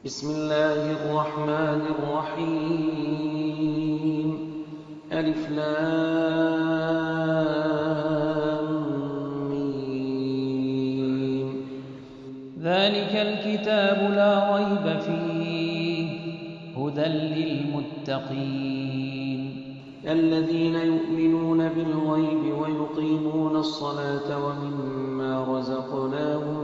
بسم الله الرحمن الرحيم ألف لام ميم. ذلك الكتاب لا ريب فيه هدى للمتقين الذين يؤمنون بالغيب ويقيمون الصلاة ومما رزقناهم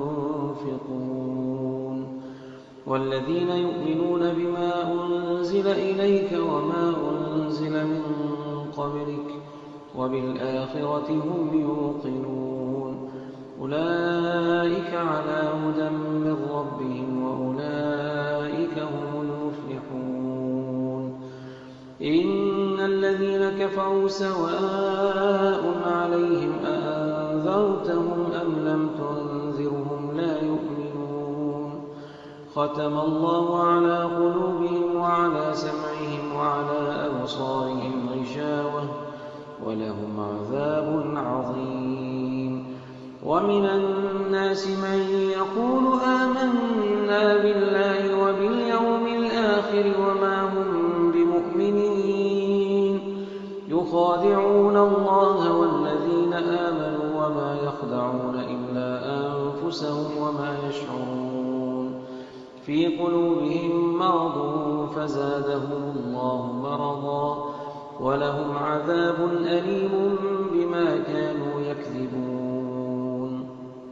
ينفقون والذين يؤمنون بما أنزل إليك وما أنزل من قبلك وبالآخرة هم يوقنون أولئك على هدى من ربهم وأولئك هم المفلحون إن الذين كفروا سواء عليهم أأنذرتهم أم لم تنذرهم لا يؤمنون ختم الله على قلوبهم وعلى سمعهم وعلى أبصارهم غشاوة ولهم عذاب عظيم ومن الناس من يقول آمنا بالله وباليوم الآخر وما هم بمؤمنين يخادعون الله والذين آمنوا وما يخدعون إلا أنفسهم وما يشعرون في قلوبهم مرض فزادهم الله مرضا ولهم عذاب أليم بما كانوا يكذبون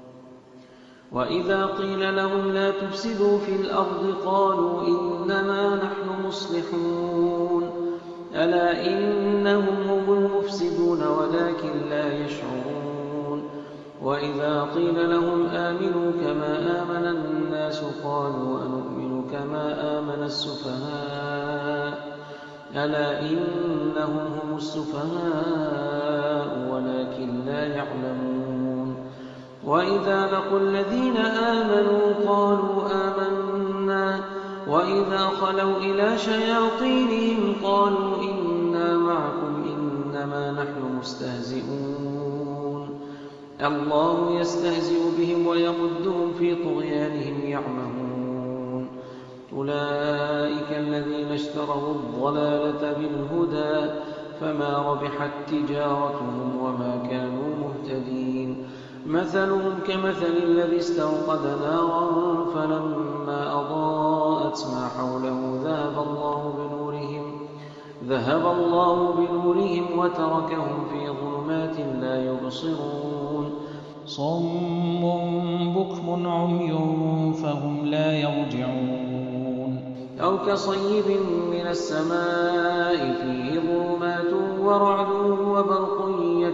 وإذا قيل لهم لا تفسدوا في الأرض قالوا إنما نحن مصلحون ألا إنهم هم المفسدون ولكن لا يشعرون وإذا قيل لهم آمنوا كما آمن الناس قالوا أنؤمن كما آمن السفهاء ألا إنهم هم السفهاء ولكن لا يعلمون وإذا لقوا الذين آمنوا قالوا آمنا وإذا خلوا إلى شياطينهم قالوا إنا معكم إنما نحن مستهزئون الله يستهزئ بهم ويمدهم في طغيانهم يعمهون أولئك الذين اشتروا الضلالة بالهدى فما ربحت تجارتهم وما كانوا مهتدين مثلهم كمثل الذي استوقد نارا فلما أضاءت ما حوله ذهب الله بنورهم وتركهم في ظلمات لا يبصرون صم بكم عمي فهم لا يرجعون أو كصيب من السماء فيه ظلمات ورعد وبرق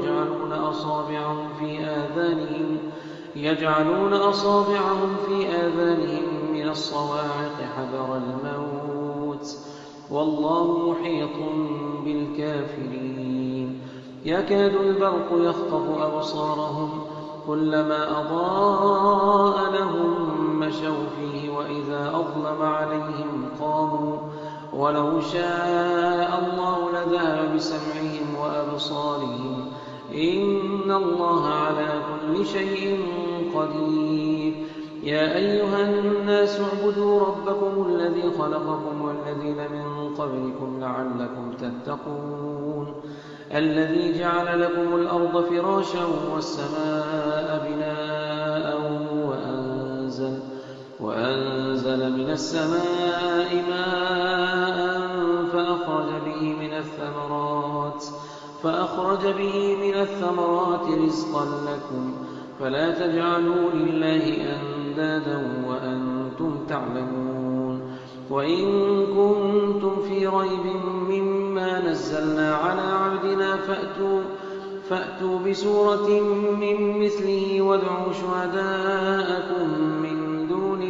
يجعلون أصابعهم في آذانهم من الصواعق حذر الموت والله محيط بالكافرين يكاد البرق يخطف أبصارهم كلما أضاء لهم مشوا فيه وإذا أظلم عليهم قاموا ولو شاء الله لذهب بسمعهم وأبصارهم إن الله على كل شيء قدير يا أيها الناس اعبدوا ربكم الذي خلقكم والذين من قبلكم لعلكم تتقون الذي جعل لكم الأرض فراشا والسماء بناء وأنزل من السماء ماء فأخرج به من الثمرات رزقا لكم فلا تجعلوا لله أندادا وأنتم تعلمون وإن كنتم في ريب مما نزلنا على عبدنا فأتوا بسورة من مثله وادعوا شهداءكم من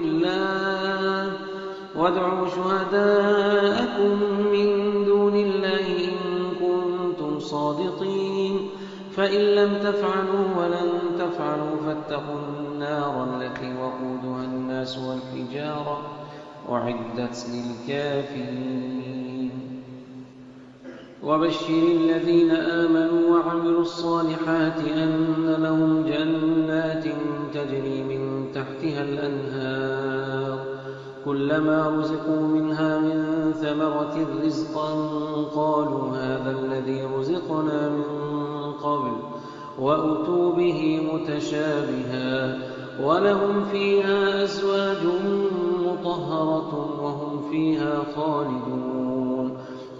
دون الله إن كنتم صادقين فإن لم تفعلوا ولن تفعلوا فاتقوا النار التي وقودها الناس والحجارة أعدت للكافرين وبشر الذين آمنوا وعملوا الصالحات أن لهم جنات تجري من تحتها الأنهار كلما رزقوا منها من ثمرة رزقا قالوا هذا الذي رزقنا من قبل وأتوا به متشابها ولهم فيها أزواج مطهرة وهم فيها خالدون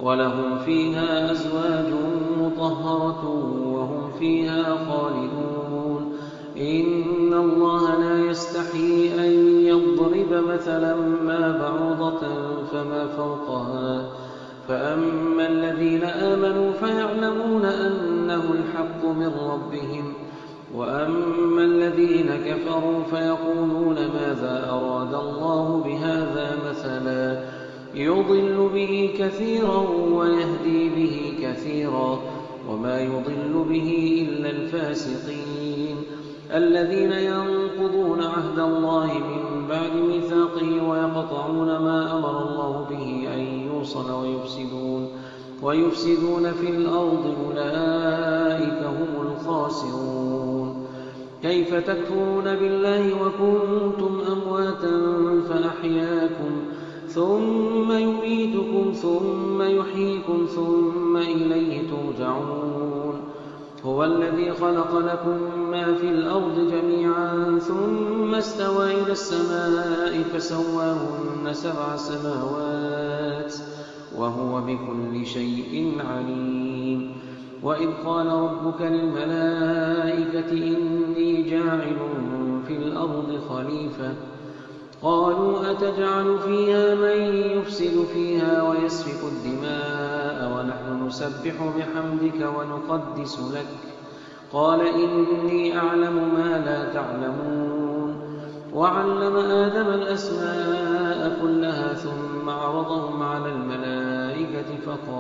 إن الله لا يستحيي أن يضرب مثلا ما بعوضة فما فوقها فأما الذين آمنوا فيعلمون أنه الحق من ربهم وأما الذين كفروا فيقولون ماذا أراد الله بهذا مثلا يضل به كثيرا ويهدي به كثيرا وما يضل به إلا الفاسقين الذين ينقضون عهد الله من بعد ميثاقه ويقطعون ما أمر الله به أن يوصل ويفسدون في الأرض أولئك هم الخاسرون كيف تكفرون بالله وكنتم أمواتا فأحياكم ثم يميتكم ثم يحييكم ثم إليه ترجعون هو الذي خلق لكم ما في الأرض جميعا ثم استوى إلى السماء فسواهن 7 سماوات وهو بكل شيء عليم وإذ قال ربك للملائكة إني جاعل في الأرض خليفة قالوا أتجعل فيها من يفسد فيها ويسفك الدماء ونحن نسبح بحمدك ونقدس لك قال إني أعلم ما لا تعلمون وعلم آدم الأسماء كلها ثم عرضهم على الملائكة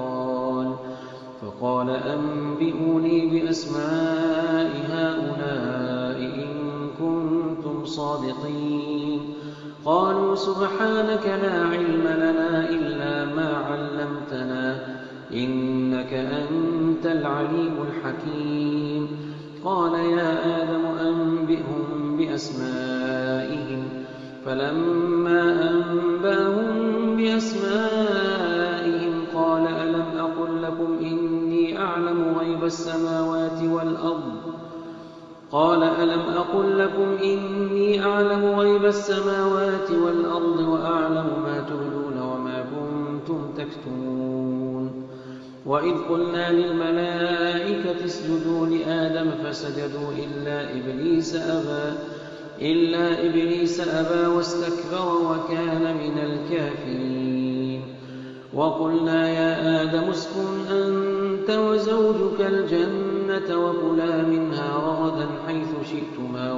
فقال أنبئوني بأسماء هؤلاء إن كنتم صادقين قالوا سبحانك لا علم لنا إلا ما علمتنا إنك أنت العليم الحكيم قال يا آدم أنبئهم بأسمائهم فلما أنبأهم بأسمائهم قال ألم أقل لكم إني أعلم غيب السماوات والأرض وأعلم ما تبدون وما كنتم تكتمون وإذ قلنا للملائكة اسجدوا لآدم فسجدوا إلا إبليس أبى واستكبر وكان من الكافرين وقلنا يا آدم اسكن أنت وزوجك الجنة وكلا منها رغدا حيث شئتما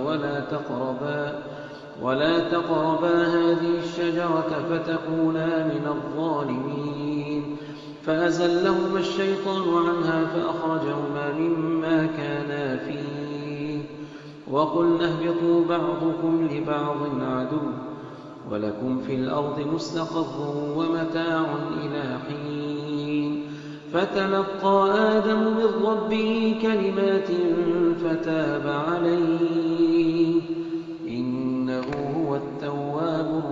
ولا تقربا هذه الشجرة فتكونا من الظالمين فأزلهما الشيطان عنها فأخرجهما مما كانا فيه وقلنا اهبطوا بعضكم لبعض عدو ولكم في الأرض مستقر ومتاع إلى حين فتلقى آدم من ربه كلمات فتاب عليه إنه هو التواب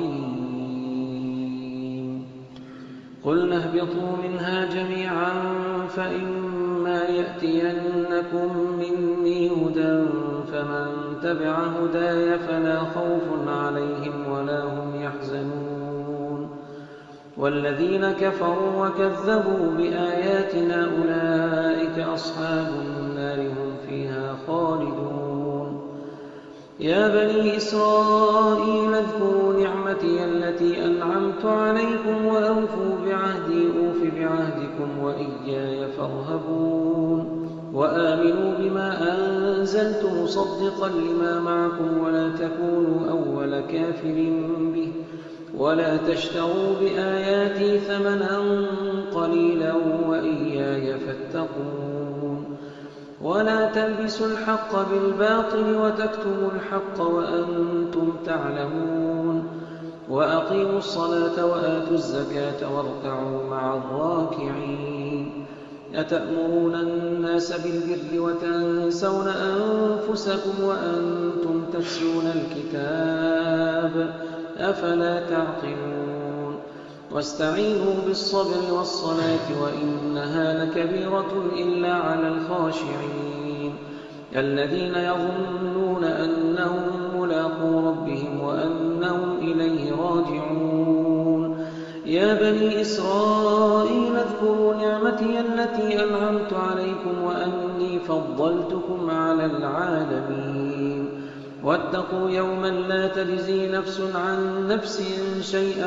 الرحيم قلنا اهبطوا منها جميعا فإما يأتينكم مني هدى فمن تبع هداي فلا خوف عليهم ولا هم يحزنون والذين كفروا وكذبوا بآياتنا أولئك أصحاب النار هم فيها خالدون يا بني إسرائيل اذكروا نعمتي التي أنعمت عليكم وأوفوا بعهدي أوف بعهدكم وإياي فارهبون وآمنوا بما أنزلت مصدقا لما معكم ولا تكونوا أول كافر به ولا تشتروا بآياتي ثمنا قليلا وإياي فاتقون ولا تلبسوا الحق بالباطل وتكتموا الحق وأنتم تعلمون وأقيموا الصلاة وآتوا الزكاة واركعوا مع الراكعين أتأمرون الناس بالبر وتنسون أنفسكم وأنتم تتلون الكتاب أفلا تعقلون واستعينوا بالصبر والصلاة وإنها لكبيرة إلا على الخاشعين الذين يظنون أنهم ملاقو ربهم وأنهم إليه راجعون يا بني إسرائيل اذكروا نعمتي التي أنعمت عليكم وأني فضلتكم على العالمين واتقوا يوما لا تجزي نفس عن نفس شيئا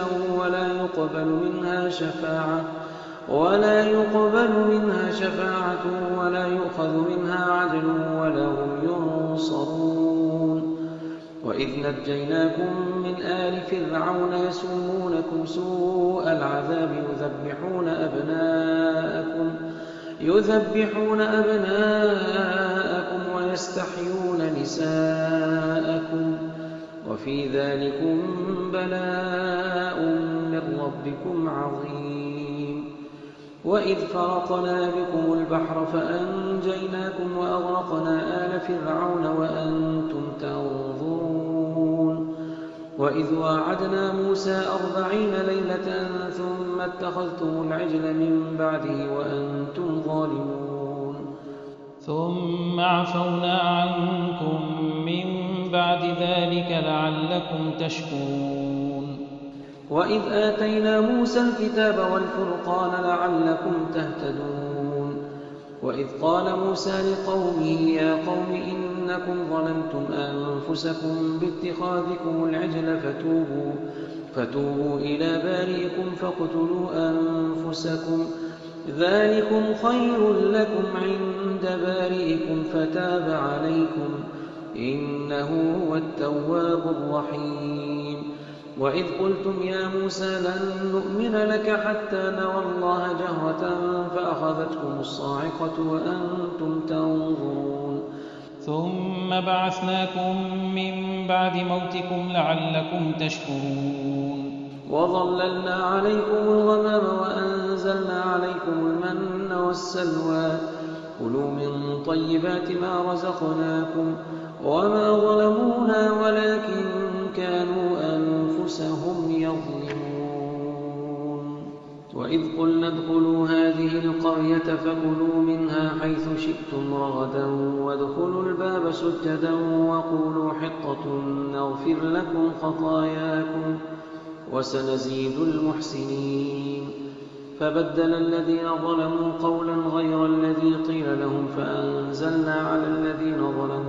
ولا يقبل منها شفاعة ولا يؤخذ منها عدل ولا هم ينصرون وإذ نجيناكم من آل فرعون يسومونكم سوء العذاب يذبحون أبناءكم ويستحيون نساءكم وفي ذلكم بلاء من ربكم عظيم وإذ فرقنا بكم البحر فأنجيناكم وأغرقنا آل فرعون وأنتم تنظرون وإذ واعدنا موسى 40 ليلة ثم اتخذتم العجل من بعده وأنتم ظالمون ثم عفونا عنكم من بعد ذلك لعلكم تشكرون وإذ آتينا موسى الكتاب والفرقان لعلكم تهتدون وإذ قال موسى لقومه يا قوم إنكم ظلمتم أنفسكم باتخاذكم العجل فتوبوا إلى بارئكم فاقتلوا أنفسكم ذلكم خير لكم عند بارئكم فتاب عليكم إنه هو التواب الرحيم وإذ قلتم يا موسى لن نؤمن لك حتى نرى الله جهرة فأخذتكم الصاعقة وأنتم تنظرون ثم بعثناكم من بعد موتكم لعلكم تشكرون وظللنا عليكم الغمام وأنزلنا عليكم المن والسلوى كلوا من طيبات ما رزقناكم وما ظلمونا ولكن كانوا أنفسهم يظلمون وإذ قلنا ادخلوا هذه القرية فكلوا منها حيث شئتم رغدا وادخلوا الباب سجدا وقولوا حطة نغفر لكم خطاياكم وسنزيد المحسنين فبدل الذين ظلموا قولا غير الذي قيل لهم فأنزلنا على الذين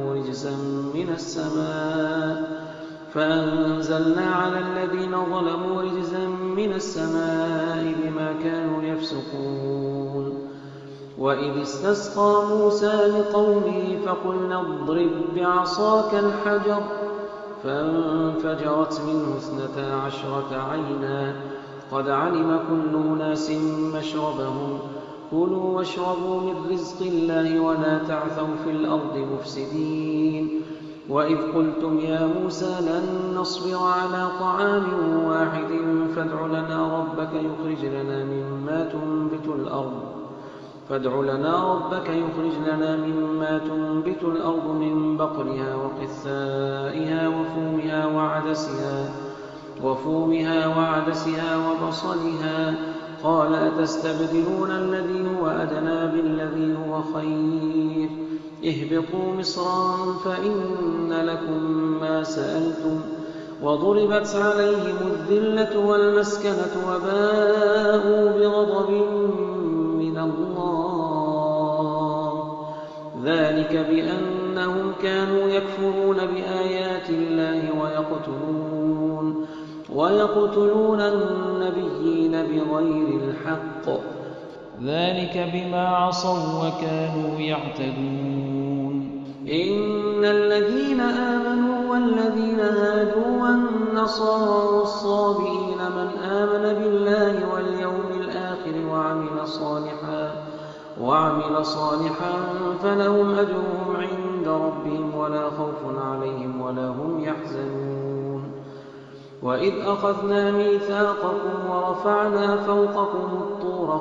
ظلموا رجزا من السماء بما كانوا يفسقون وإذ استسقى موسى لقومه فقلنا اضرب بعصاك الحجر فانفجرت منه 12 عينا قد علم كل أناس مشربهم كلوا واشربوا من رزق الله ولا تعثوا في الأرض مفسدين وإذ قلتم يا موسى لن نصبر على طعام واحد فادع لنا ربك يخرج لنا مما تنبت الأرض من بقلها وقثائها وفومها وعدسها وبصلها قال أتستبدلون الذي هو أدنى بالذي هو خير اهبطوا مصرا فإن لكم ما سألتم وضربت عليهم الذلة والمسكنة وباءوا بغضب من الله ذلك بأنهم كانوا يكفرون بآيات الله ويقتلون النبيين بغير الحق ذلك بما عصوا وكانوا يعتدون إن الذين آمنوا والذين هادوا والنصارى والصابئين من آمن بالله واليوم الآخر وعمل صالحا فلهم أجرهم عند ربهم ولا خوف عليهم ولا هم يحزنون وإذ أخذنا ميثاقكم ورفعنا فوقكم الطور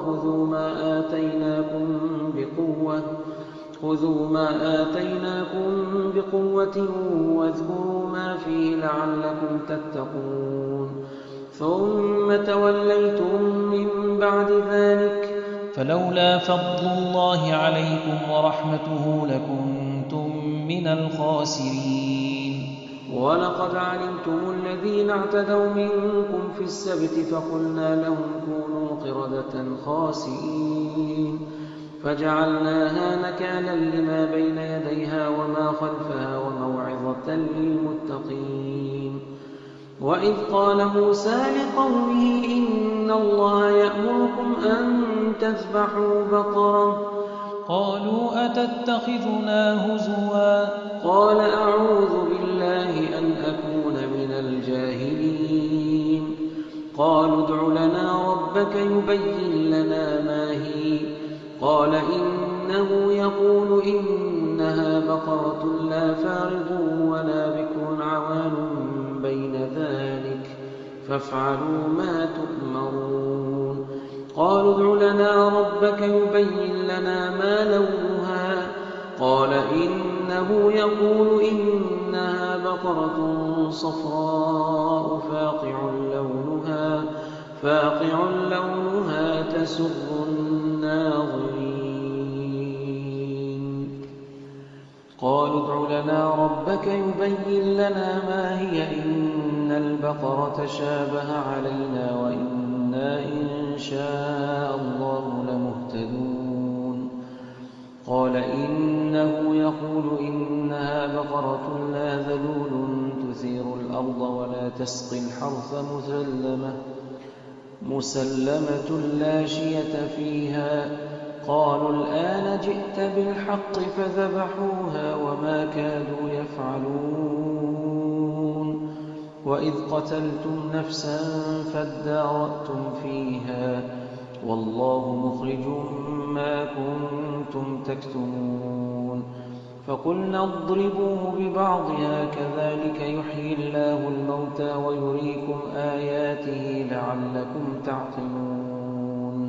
خذوا ما آتيناكم بقوة واذكروا ما فيه لعلكم تتقون ثم توليتم من بعد ذلك فلولا فضل الله عليكم ورحمته لكنتم من الخاسرين. ولقد علمتم الذين اعتدوا منكم في السبت فقلنا لهم كونوا قردة خاسئين فجعلناها نكالا لما بين يديها وما خلفها وموعظة للمتقين. وإذ قال موسى لقومه إن الله يأمركم أن تذبحوا بقرة قالوا أتتخذنا هزوا قال أعوذ بالله أن أكون من الجاهلين. قالوا ادع لنا ربك يبين لنا ما هي قال إنه يقول إنها بقرة لا فارض ولا بكر عوان بين ذلك فافعلوا ما تؤمرون. قالوا ادع لنا ربك يبين لنا ما لونها قال إنه يقول إنها بقرة صفراء فاقع لونها تسر الناظرين. قالوا ادع لنا ربك يبين لنا ما هي إن البقرة شابه علينا وإنا إن شاء الله لمهتدون. قال إنه يقول إنها بقرة لا ذلول تثير الأرض ولا تسقي الحرث مسلمة لا شية فيها. قالوا الآن جئت بالحق فذبحوها وما كادوا يفعلون. وإذ قتلتم نفسا فادارأتم فيها والله مخرج ما كنتم تكتمون. فقلنا اضربوه ببعضها كذلك يحيي الله الموتى ويريكم آياته لعلكم تعقلون.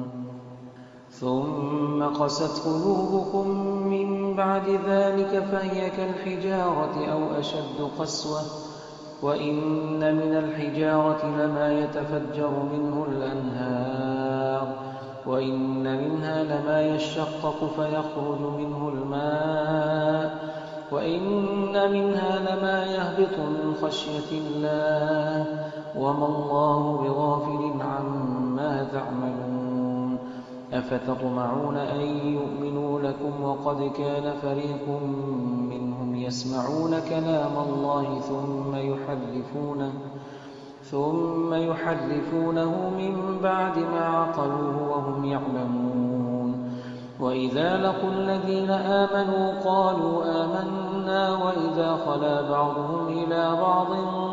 ثم قست قلوبكم من بعد ذلك فهي كالحجارة أو أشد قسوة وإن من الحجارة لما يتفجر منه الأنهار وإن منها لما يشقق فيخرج منه الماء وإن منها لما يهبط من خشية الله وما الله بغافل عما تعملون. أفتطمعون أن يؤمنوا لكم وقد كان فريق منهم يسمعون كلام الله ثم يحرفونه من بعد ما عقلوه وهم يعلمون. وإذا لقوا الذين آمنوا قالوا آمنا وإذا خلا بعضهم إلى بعض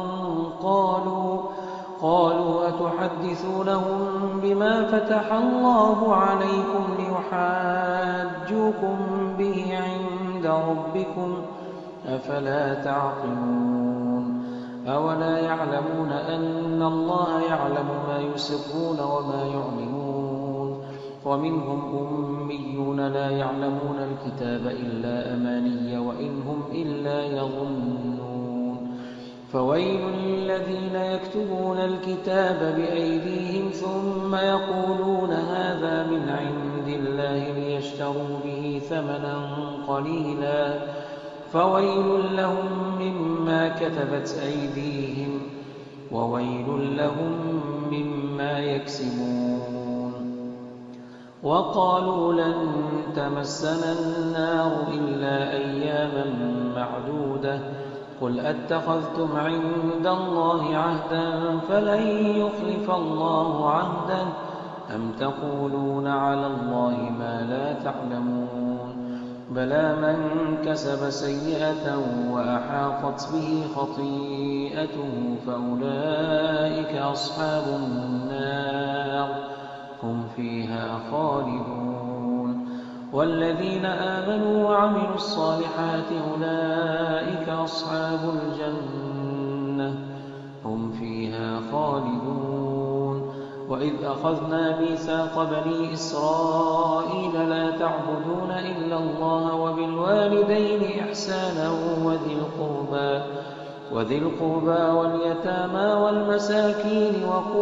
قالوا أتحدثونهم بما فتح الله عليكم ليحاجوكم به عند ربكم أفلا تعقلون. أولا يعلمون أن الله يعلم ما يسرون وما يعلنون. ومنهم أميون لا يعلمون الكتاب إلا أماني وإن هم إلا يظنون. فويل للذين يكتبون الكتاب بأيديهم ثم يقولون هذا من عند الله ليشتروا به ثمنا قليلا فويل لهم مما كتبت أيديهم وويل لهم مما يكسبون. وقالوا لن تمسنا النار إلا أياما معدودة قل أتخذتم عند الله عهدا فلن يخلف الله عهدا أم تقولون على الله ما لا تعلمون. بلى من كسب سيئة وأحاطت به خطيئته فأولئك أصحاب النار هم فيها خالدون. والذين آمنوا وعملوا الصالحات أولئك أصحاب الجنة هم فيها خالدون. وإذ أخذنا ميثاق بني إسرائيل لا تعبدون إلا الله وبالوالدين إحسانا وذي القربى واليتامى والمساكين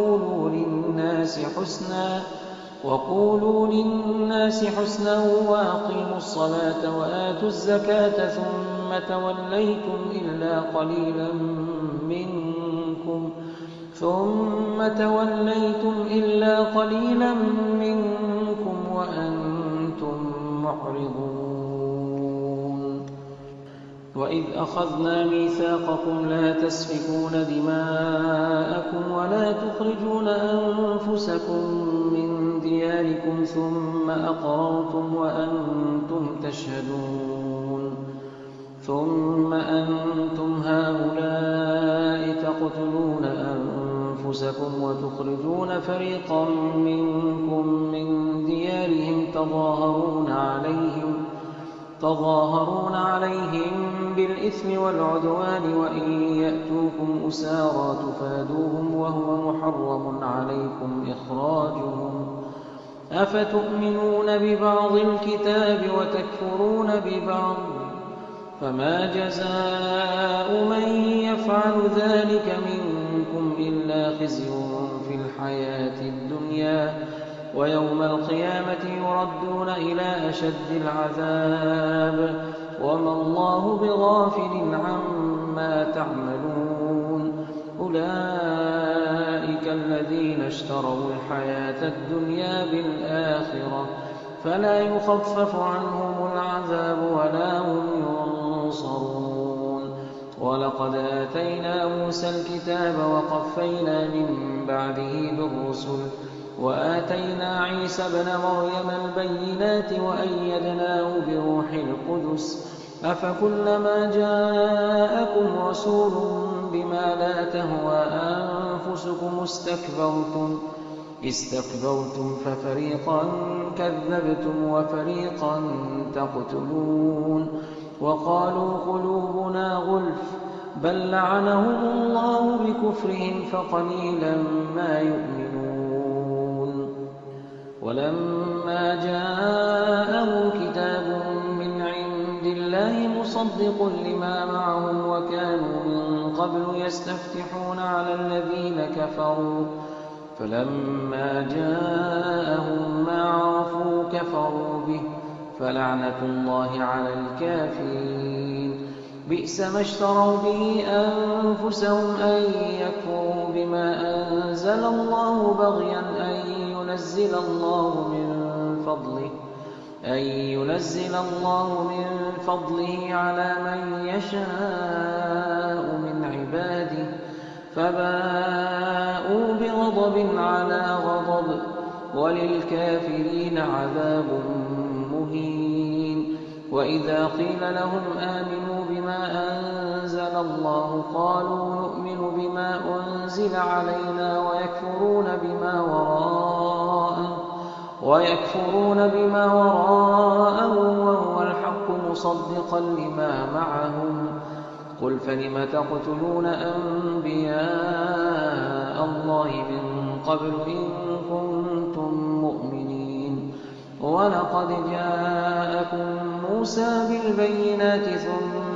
وقولوا للناس حسنا وأقيموا الصلاة وآتوا الزكاة ثم توليتم إلا قليلا منكم وأنتم معرضون وإذ أخذنا ميثاقكم لا تسفكون دماءكم ولا تخرجون أنفسكم من دياركم ثم أقررتم وأنتم تشهدون ثم أنتم هؤلاء تقتلون أنفسكم وتخرجون فريقا منكم من ديارهم تظاهرون عليهم بالإثم والعدوان وإن يأتوكم أسارى تفادوهم وهو محرم عليكم إخراجهم أفتؤمنون ببعض الكتاب وتكفرون ببعض فما جزاء من يفعل ذلك منكم إلا خزي في الحياة الدنيا ويوم القيامة يردون إلى أشد العذاب وما الله بغافل عما تعملون أولئك الذين اشتروا الحياة الدنيا بالآخرة فلا يخفف عنهم العذاب ولا هم ينصرون ولقد آتينا موسى الكتاب وقفينا من بعده بالرسل وآتينا عيسى ابن مريم البينات وأيدناه بروح القدس أفكلما جاءكم رسول بما لا تهوى أنفسكم استكبرتم ففريقا كذبتم وفريقا تقتلون وقالوا قلوبنا غلف بل لعنهم الله بكفرهم فقليلا ما يؤمنون ولما جاءهم كتاب من عند الله مصدق لما معهم وكانوا من قبل يستفتحون على الذين كفروا فلما جاءهم ما عرفوا كفروا به فلعنة الله على الكافرين بئس ما اشتروا به أنفسهم أن يكفروا بما أنزل الله بغيا أن ينزل الله من فضله على من يشاء من عباده فباءوا بغضب على غضب وللكافرين عذاب مهين وإذا قيل لهم آمنوا بما أنزل الله قالوا نؤمن بما أنزل علينا ويكفرون بما وراءه وهو الحق مصدقا لما معهم قل فلم تقتلون أنبياء الله من قبل إن كنتم مؤمنين ولقد جاءكم موسى بالبينات ثم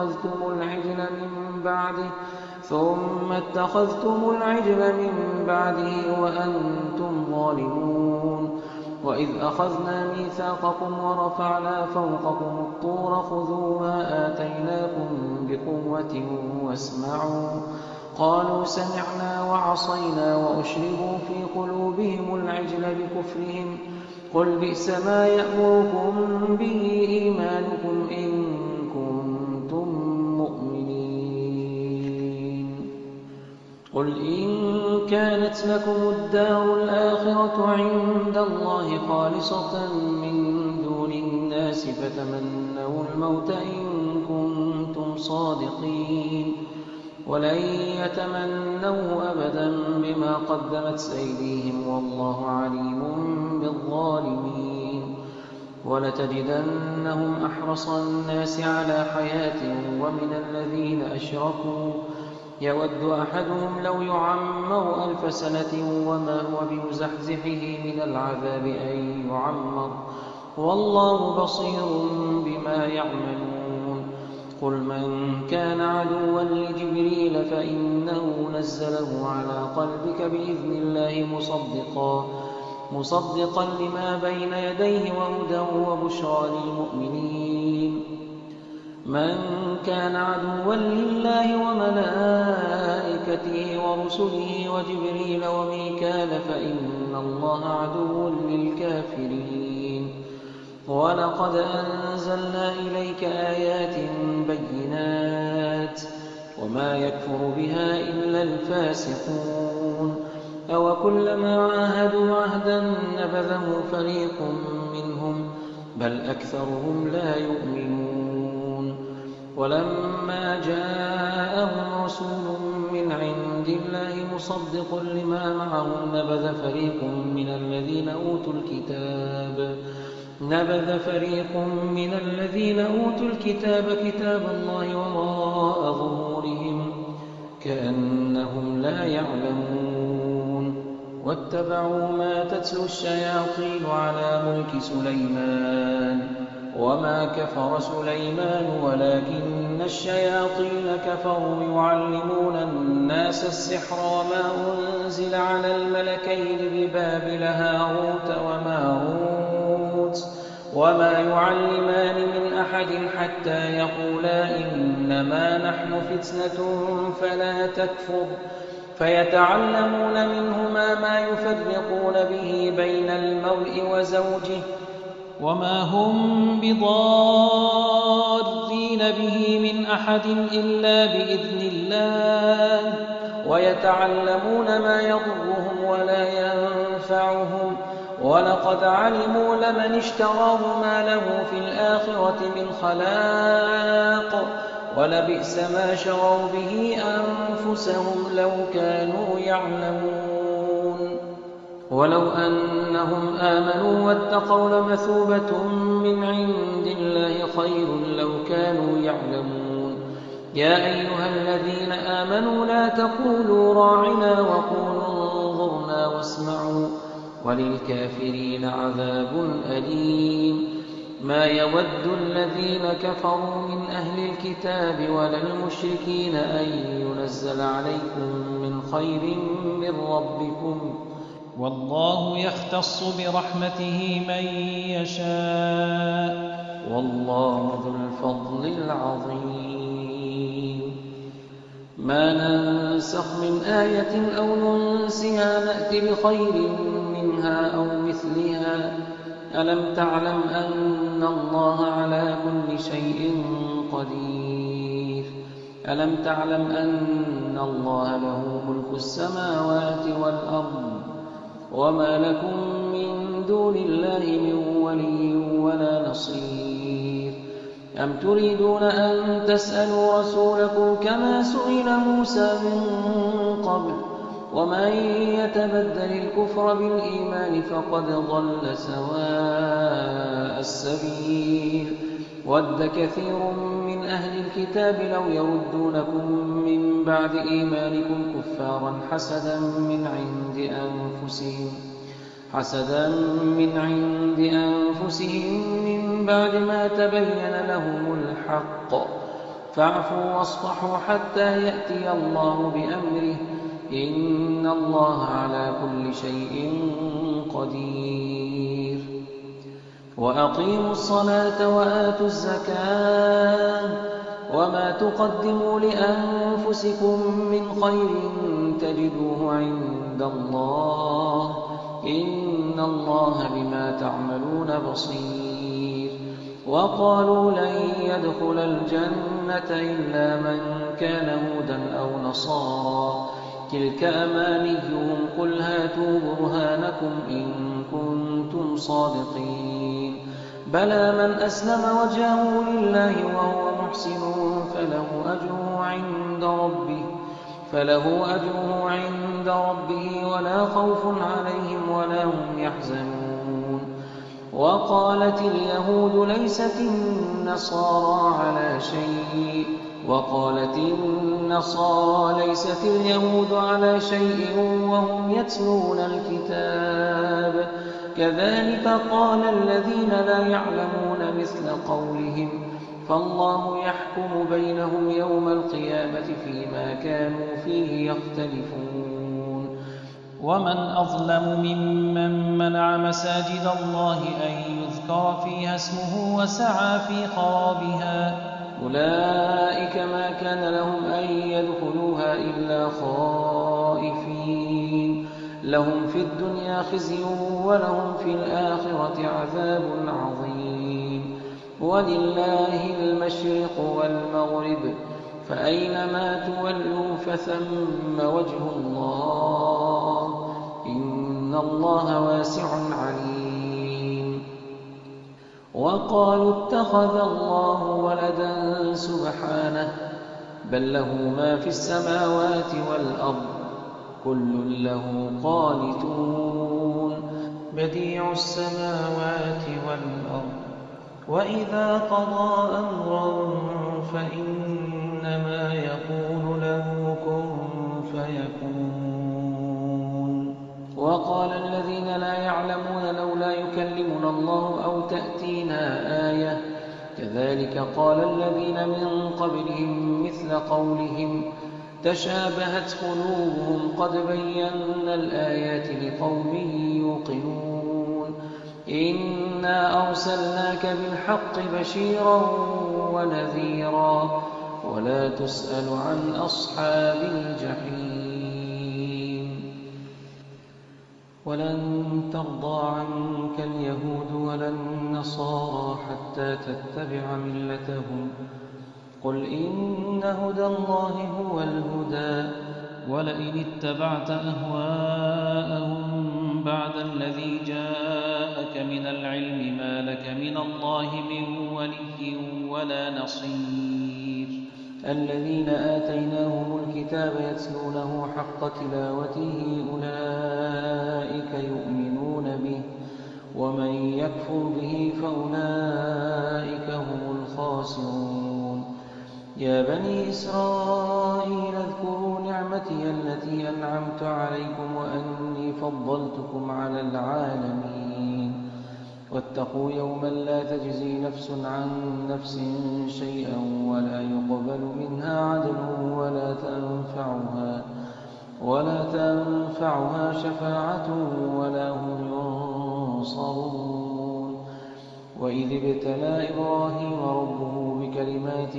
اتخذتم العجل من بعده وأنتم ظالمون وإذ أخذنا ميثاقكم ورفعنا فوقكم الطور خذوا ما آتيناكم بقوة واسمعوا قالوا سمعنا وعصينا وأشربوا في قلوبهم العجل بكفرهم قل بئس ما يأمركم به إيمانكم إن كنتم مؤمنين قل إن كانت لكم الدار الآخرة عند الله خالصة من دون الناس فتمنوا الموت إن كنتم صادقين ولن يتمنوا أبدا بما قدمت أيديهم والله عليم بالظالمين ولتجدنهم أحرص الناس على حياة ومن الذين أشركوا يود أحدهم لو يعمر 1000 سنة وما هو بمزحزحه من العذاب أن يعمر والله بصير بما يعملون قل من كان عدوا لجبريل فإنه نزله على قلبك بإذن الله مصدقا لما بين يديه وهدى وبشرى للمؤمنين. من كان عدوا لله وملائكته ورسله وجبريل وميكال فإن الله عدو للكافرين. ولقد أنزلنا إليك آيات بينات وما يكفر بها إلا الفاسقون. أوكلما عاهدوا عهدا نبذه فريق منهم بل أكثرهم لا يؤمنون. ولما جاءهم رسول من عند الله مصدق لما معهم نبذ فريق من الذين أوتوا الكتاب كتاب الله وراء ظهورهم كأنهم لا يعلمون. واتبعوا ما تتلو الشياطين على ملك سليمان وما كفر سليمان ولكن الشياطين كفروا يعلمون الناس السحر وما أنزل على الملكين ببابل هاروت وماروت وما يعلمان من أحد حتى يقولا إنما نحن فتنة فلا تكفر فيتعلمون منهما ما يفرقون به بين المرء وزوجه وما هم بضارين به من أحد إلا بإذن الله ويتعلمون ما يضرهم ولا ينفعهم ولقد علموا لمن اشتراه ما له في الآخرة من خلاق ولبئس ما شروا به أنفسهم لو كانوا يعلمون. ولو أنهم آمنوا واتقوا لمثوبة من عند الله خير لو كانوا يعلمون. يا أيها الذين آمنوا لا تقولوا راعنا وقولوا انظرنا واسمعوا وللكافرين عذاب أليم. ما يود الذين كفروا من أهل الكتاب ولا المشركين أن ينزل عليكم من خير من ربكم والله يختص برحمته من يشاء والله ذو الفضل العظيم. ما ننسخ من آية أو ننسها نأتي بخير منها أو مثلها. ألم تعلم أن الله على كل شيء قدير. ألم تعلم أن الله له ملك السماوات والأرض وما لكم من دون الله من ولي ولا نصير. أم تريدون أن تسألوا رسولكم كما سئل موسى من قبل ومن يتبدل الكفر بالإيمان فقد ضل سواء السبيل. ود كثير من أهل الكتاب لو يردونكم من بعد إيمانكم كفارا حسدا من عند أنفسهم من بعد ما تبين لهم الحق فاعفوا واصفحوا حتى يأتي الله بأمره إن الله على كل شيء قدير. وأقيموا الصلاة وآتوا الزكاة وما تقدموا لأنفسكم من خير تجدوه عند الله إن الله بما تعملون بصير. وقالوا لن يدخل الجنة إلا من كان هودا أو نصارى تلك أمانيهم قل هاتوا برهانكم إن كنتم صادقين. بلى من أسلم وجهه لله وهو محسن فله أجره عند ربه ولا خوف عليهم ولا هم يحزنون. وقالت اليهود ليست النصارى على شيء وهم يتلون الكتاب كذلك قال الذين لا يعلمون مثل قولهم فالله يحكم بينهم يوم القيامة فيما كانوا فيه يختلفون. ومن أظلم ممن منع مساجد الله أن يذكر فيها اسمه وسعى في خرابها. أولئك ما كان لهم أن يدخلوها إلا خائفين، لهم في الدنيا خزي ولهم في الآخرة عذاب عظيم. ولله المشرق والمغرب، فأينما تولوا فثم وجه الله، إن الله واسع عليم. وقالوا اتخذ الله ولدا سبحانه، بل له ما في السماوات والأرض، كل له قانتون. بديع السماوات والأرض، وإذا قضى أمرا فإنما يقول له كن فيكون. وقال الذين لا يعلمون لولا يكلمنا الله أو تأتينا آية، كذلك قال الذين من قبلهم مثل قولهم تشابهت قلوبهم، قد بينا الآيات لقوم يوقنون. إنا أرسلناك بالحق بشيرا ونذيرا، ولا تسأل عن أصحاب الجحيم. ولن ترضى عنك اليهود ولا النصارى حتى تتبع ملتهم، قل إن هدى الله هو الهدى. ولئن اتبعت أهواءهم بعد الذي جاءك من العلم ما لك من الله من ولي ولا نصير. الذين آتيناهم الكتاب يتلونه حق تلاوته أولئك يؤمنون به، ومن يكفر به فأولئك هم الخاسرون. يا بني إسرائيل اذكروا نعمتي التي أنعمت عليكم وأني فضلتكم على العالمين. واتقوا يوما لا تجزي نفس عن نفس شيئا ولا يقبل منها عدل ولا تنفعها شفاعة ولا هم ينصرون. وإذ ابتلى إبراهيم ربه بكلمات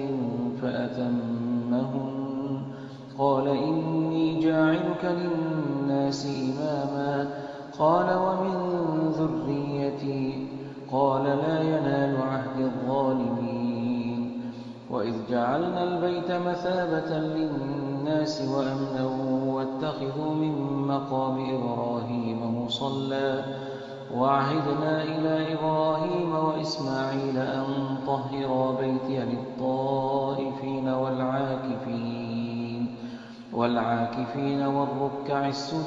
فأتمهن، قال إني جاعلك للناس إماما، قال ومن ذريتي، قال لا ينال عهد الظالمين. وإذ جعلنا البيت مثابة للناس وأمنا واتخذوا من مقام إبراهيم مصلى، وعهدنا إلى إبراهيم وإسماعيل أن طهرا بيتي للطائفين والعاكفين والركع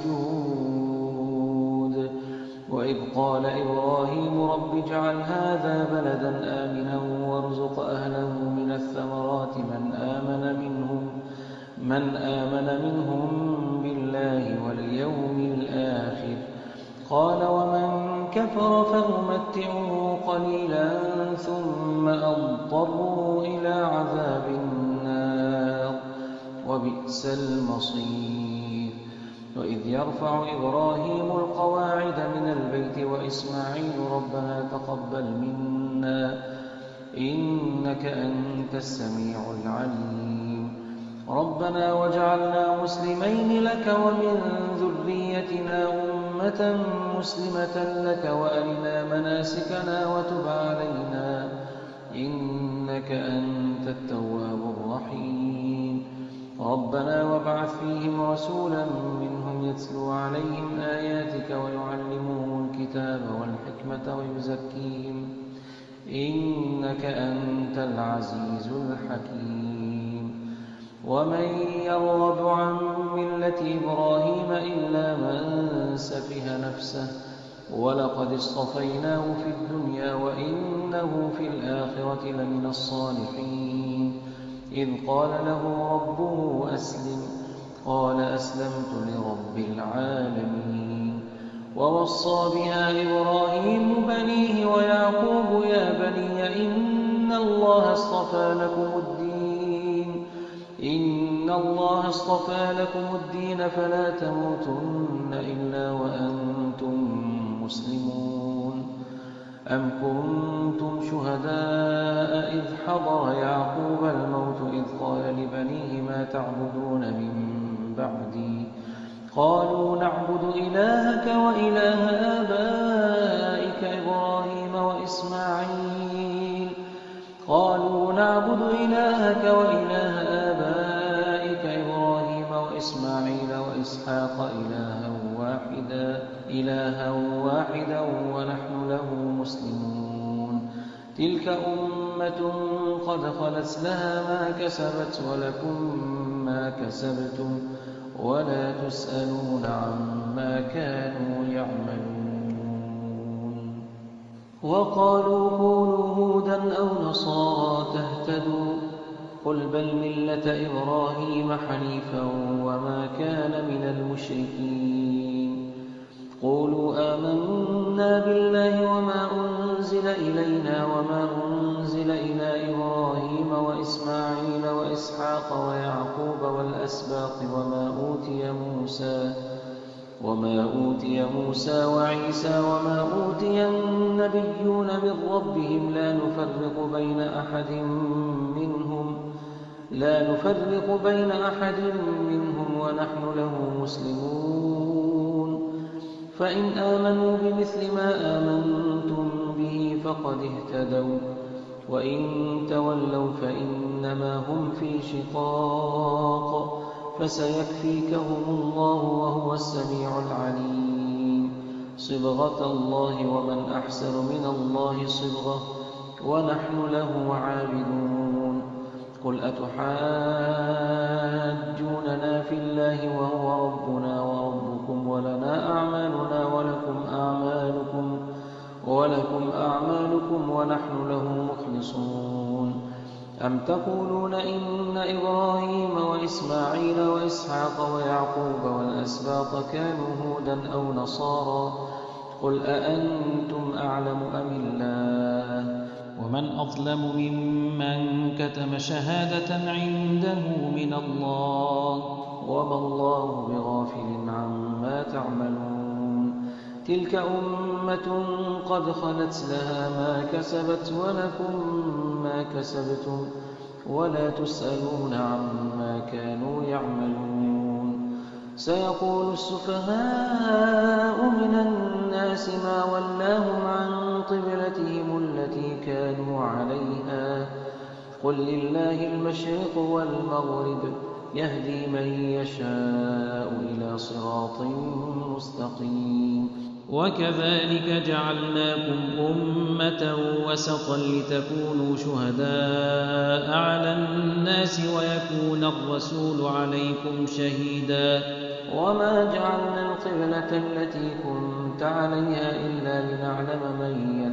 السجود. وإذ قال إبراهيم رب اجعل هذا بلدا آمنا وارزق أهله من الثمرات من آمن منهم بالله واليوم الآخر، قال ومن كفر فأمتعه قليلا ثم أضطره إلى عذاب النار وبئس المصير. وإذ يرفع إبراهيم القواعد من البيت وإسماعيل ربنا تقبل منا إنك أنت السميع العليم، ربنا واجعلنا مسلمين لك ومن ذريتنا أمة مسلمة لك وأرنا مناسكنا وتب علينا إنك أنت التواب الرحيم. ربنا وابعث فيهم رسولا منهم يتلو عليهم آياتك ويعلمهم الكتاب والحكمة ويزكيهم إنك أنت العزيز الحكيم. ومن يرغب عن ملة إبراهيم إلا من سفه نفسه ولقد اصطفيناه في الدنيا وإنه في الآخرة لمن الصالحين. إذ قال له ربه أسلم قال أسلمت لرب العالمين. ووصى بها إبراهيم بنيه ويعقوب يا بني إن الله اصطفى لكم الدين فلا تموتن إلا وأنتم مسلمون. أم كنتم شهداء إذ حضر يعقوب الموت إذ قال لبنيه ما تعبدون من بعدي قالوا نعبد إلهك وإله آبائك إبراهيم وإسماعيل وإسحاق إلها واحدا ونحن له مسلمون. تلك أمة قد خلت لها ما كسبت ولكم ما كسبتم ولا تسألون عما كانوا يعملون. وقالوا كونوا هودا أو نصارى تهتدوا قل بل ملة إبراهيم حنيفا وما كان من المشركين. قولوا آمنا بالله وما أنزل إلينا وما أنزل إلى إبراهيم وإسماعيل وإسحاق ويعقوب والأسباط وما أوتي موسى وعيسى وما أوتي النبيون من ربهم لا نفرق بين أحد منهم ونحن له مسلمون. فإن آمنوا بمثل ما آمنتم به فقد اهتدوا وإن تولوا فإنما هم في شقاق فسيكفيكهم الله وهو السميع العليم. صبغة الله ومن أحسن من الله صبغة ونحن له عابدون. قل أتحاجوننا في الله وهو ربنا وربكم ولنا أعمالنا ولكم أعمالكم ونحن له مخلصون. أم تقولون إن إبراهيم وإسماعيل وإسحاق ويعقوب والأسباط كانوا هودا أو نصارى قل أأنتم أعلم أم الله. ومن أظلم ممن كتم شهادة عنده من الله وما الله بغافل عما تعملون. تلك أمة قد خلت لها ما كسبت ولكم ما كسبتم ولا تسألون عما كانوا يعملون. سيقول السفهاء من الناس ما ولاهم عن قبلتهم التي كانوا عليها قل لله المشرق والمغرب يهدي من يشاء إلى صراط مستقيم. وكذلك جعلناكم أمة وسطا لتكونوا شهداء على الناس ويكون الرسول عليكم شهيدا. وما جعلنا القبلة التي كنت عليها إلا لنعلم من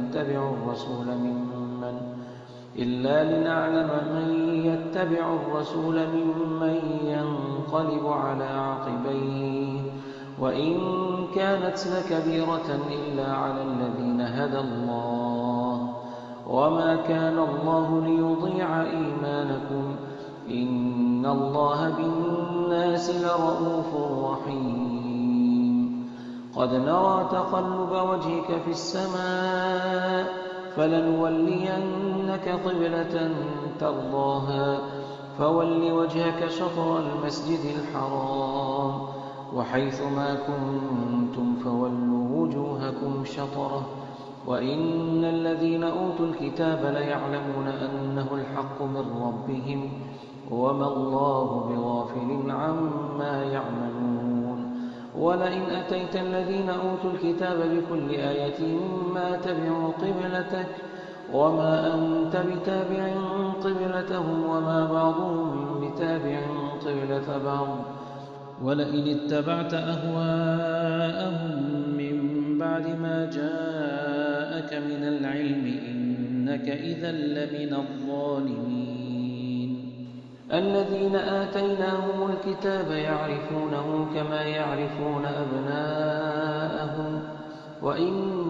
يتبع الرسول ممن ينقلب على عقبيه وإن كانت لكبيرة إلا على الذين هدى الله وما كان الله ليضيع إيمانكم إن الله بالناس لرءوف رحيم. قد نرى تقلب وجهك في السماء فلنولينك قبلة ترضاها فول وجهك شطر المسجد الحرام وحيث ما كنتم فولوا وجوهكم شطره وإن الذين أوتوا الكتاب ليعلمون أنه الحق من ربهم وما الله بغافل عما يعملون. ولئن أتيت الذين أوتوا الكتاب بكل آية ما تبعوا قبلتك وما أنت بتابع قبلتهم وما بعضهم بتابع قبلة بعض ولئن اتبعت أهواءهم من بعد ما جاءك من العلم إنك إذا لمن الظالمين. الذين آتيناهم الكتاب يعرفونه كما يعرفون أبناءهم وإن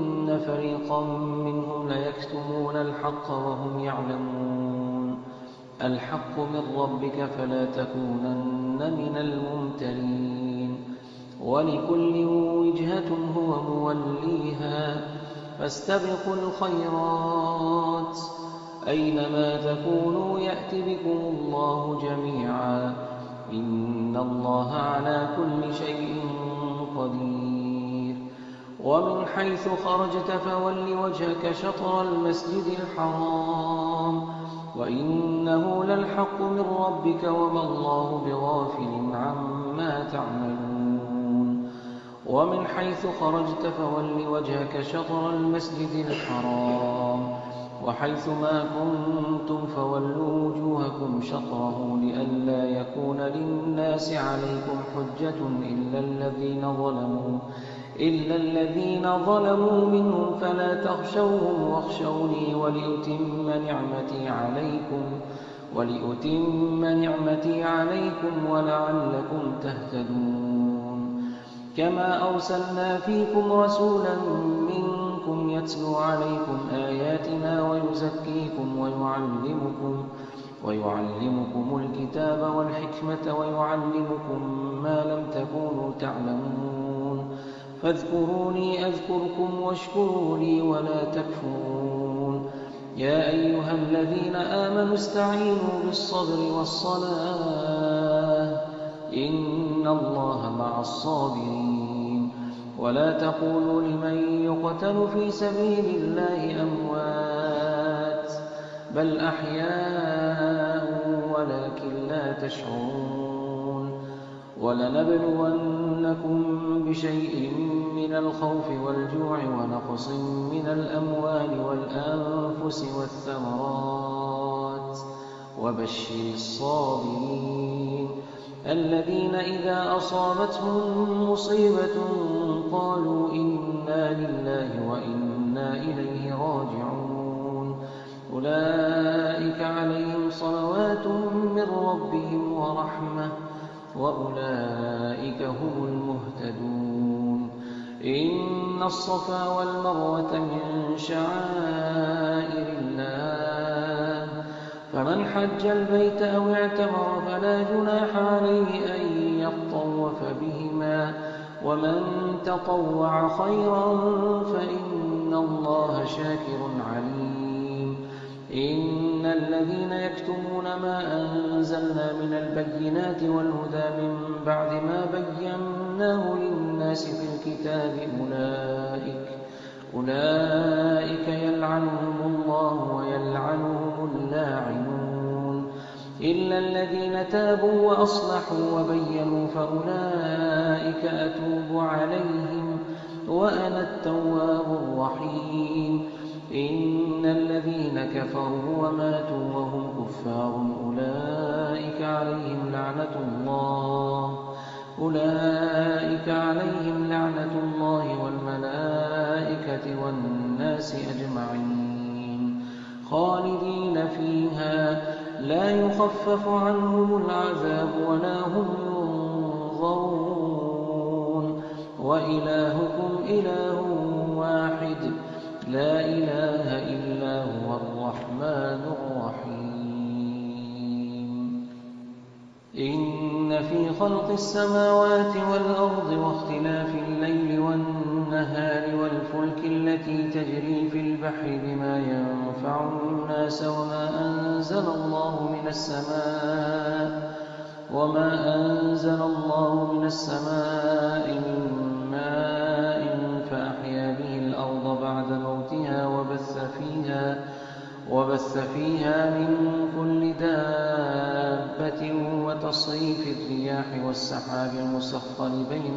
فريقا منهم ليكتمون الحق وهم يعلمون. الحق من ربك فلا تكونن من الممترين. ولكل وجهة هو موليها فاستبقوا الخيرات أينما تكونوا يأت بكم الله جميعا إن الله على كل شيء قدير. ومن حيث خرجت فول وجهك شطر المسجد الحرام وإنه للحق من ربك وما الله بغافل عما تعملون. ومن حيث خرجت فول وجهك شطر المسجد الحرام وحيث ما كنتم فولوا وجوهكم شطره لئلا يكون للناس عليكم حجة إلا الذين ظلموا منهم فلا تخشوهم واخشوني ولأتم نعمتي عليكم ولعلكم تهتدون. كما أرسلنا فيكم رسولا منكم يتلو عليكم آياتنا ويزكيكم ويعلمكم الكتاب والحكمة ويعلمكم ما لم تكونوا تعلمون. فاذكروني أذكركم واشكروا لي ولا تكفرون. يا أيها الذين آمنوا استعينوا بالصبر والصلاة إن الله مع الصابرين. ولا تقولوا لمن يقتل في سبيل الله أموات بل أحياء ولكن لا تشعرون. ولنبلونكم بشيء من الخوف والجوع ونقص من الأموال والأنفس والثمرات وبشر الصابرين الذين إذا أصابتهم مصيبة قالوا إنا لله وإنا إليه راجعون. أولئك عليهم صلوات من ربهم ورحمة وأولئك هم المهتدون. إن الصفا والمروة من شعائر الله فمن حج البيت أو اعتمر فلا جناح عليه أن يطوف بهما ومن تطوع خيرا فإن الله شاكر عليم. إن الذين يكتمون ما أنزلنا من البينات والهدى من بعد ما بيناه للناس في الكتاب أولئك يلعنهم الله ويلعنهم اللاعنون إلا الذين تابوا وأصلحوا وبينوا فأولئك أتوب عليهم وأنا التواب الرحيم. إن الذين كفروا وماتوا وهم كفار أولئك عليهم لعنة الله والملائكة والناس أجمعين خالدين فيها لا يخفف عنهم العذاب ولا هم ينظرون. وإلهكم إله واحد لا إله إلا هو الرحمن الرحيم. إن في خلق السماوات والأرض واختلاف الليل والنهار والفلك التي تجري في البحر بما ينفع الناس وما أنزل الله من السماء من ماء فأحيا به الأرض بعد موتها وبث فيها من كل دابة وتصريف الرياح والسحاب المسخر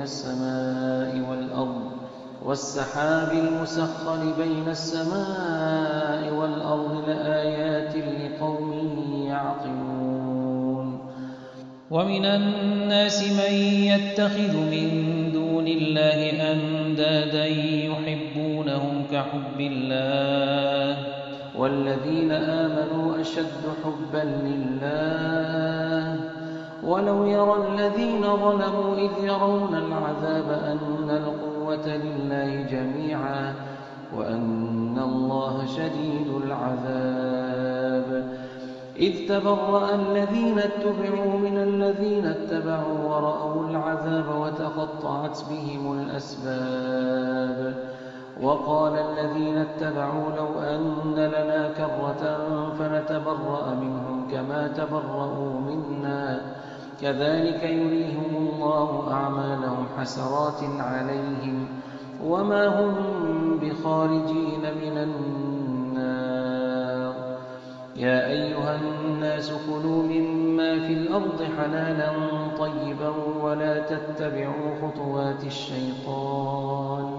بين السماء والأرض لآيات لقوم يعقلون. ومن الناس من يتخذ من دون الله أندادا يحبونهم كحب الله والذين آمنوا أشد حبا لله ولو يرى الذين ظلموا إذ يرون العذاب أن القوة لله جميعا وأن الله شديد العذاب. إذ تبرأ الذين اتبعوا من الذين اتبعوا ورأوا العذاب وتقطعت بهم الأسباب. وقال الذين اتبعوا لو أن لنا كرة فنتبرأ منهم كما تبرأوا منا كذلك يريهم الله أعمالهم حسرات عليهم وما هم بخارجين من النار. يا أيها الناس كلوا مما في الأرض حلالا طيبا ولا تتبعوا خطوات الشيطان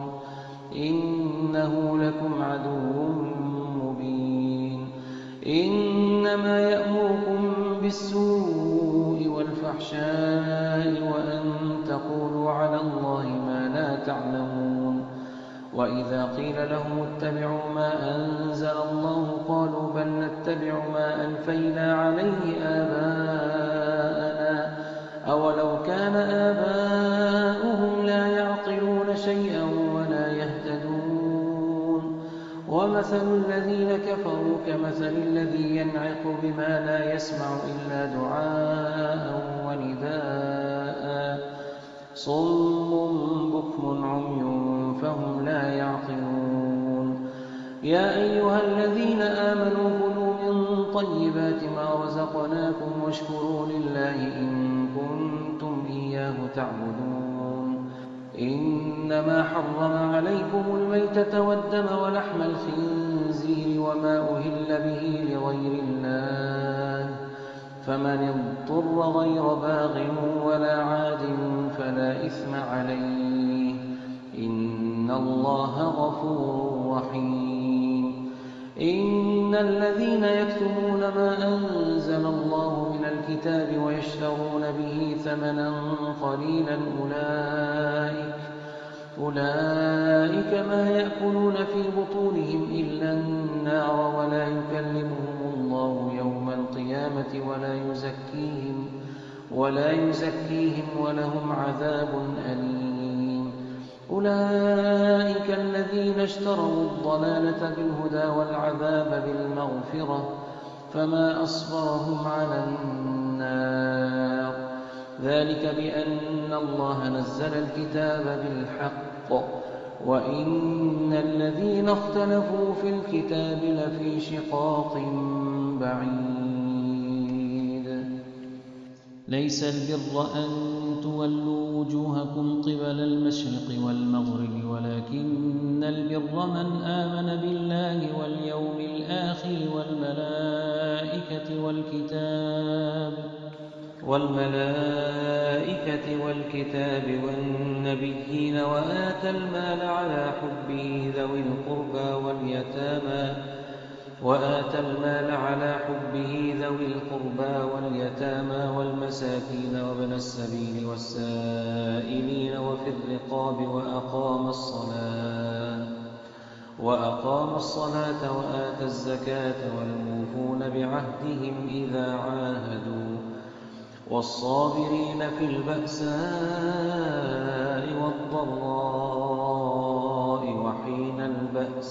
إنه لكم عدو مبين. إنما يأمركم بالسوء والفحشاء وأن تقولوا على الله ما لا تعلمون. وإذا قيل لهم اتبعوا ما أنزل الله قالوا بل نتبع ما ألفينا عليه آباءنا أولو كان آباؤهم لا يعقلون شيئا ولا يهتدون. ومثل الذين كفروا كمثل الذي ينعق بما لا يسمع إلا دعاء ونداء صم بكم عمي فهم لا يعقلون. يا أيها الذين آمنوا كلوا من طيبات ما رزقناكم واشكروا لله إن كنتم إياه تعبدون. إنما حرم عليكم الميتة والدم ولحم الخنزير وما أهل به لغير الله فمن اضطر غير باغ ولا عاد فلا إثم عليه إن الله غفور رحيم. إن الذين يكتمون ما أنزل الله من الكتاب ويشترون به ثمنا قليلا أولئك ما يأكلون في بطونهم إلا النار ولا يكلمهم الله يوم القيامة ولا يزكيهم ولهم عذاب أليم. أولئك الذين اشتروا الضلالة بالهدى والعذاب بالمغفرة فما أصبرهم على النار ذلك بأن الله نزل الكتاب بالحق وإن الذين اختلفوا في الكتاب لفي شقاق بعيد. ليس البر أن تولوا وجوهكم قبل المشرق والمغرب ولكن البر من آمن بالله واليوم الآخر والملائكة والكتاب والنبيين وآتى المال على حبه ذوي القربى واليتامى والمساكين وابن السبيل والسائلين وفي الرقاب وأقام الصلاة وآتى الزكاة والموفون بعهدهم إذا عاهدوا والصابرين في البأساء والضراء وحين البأس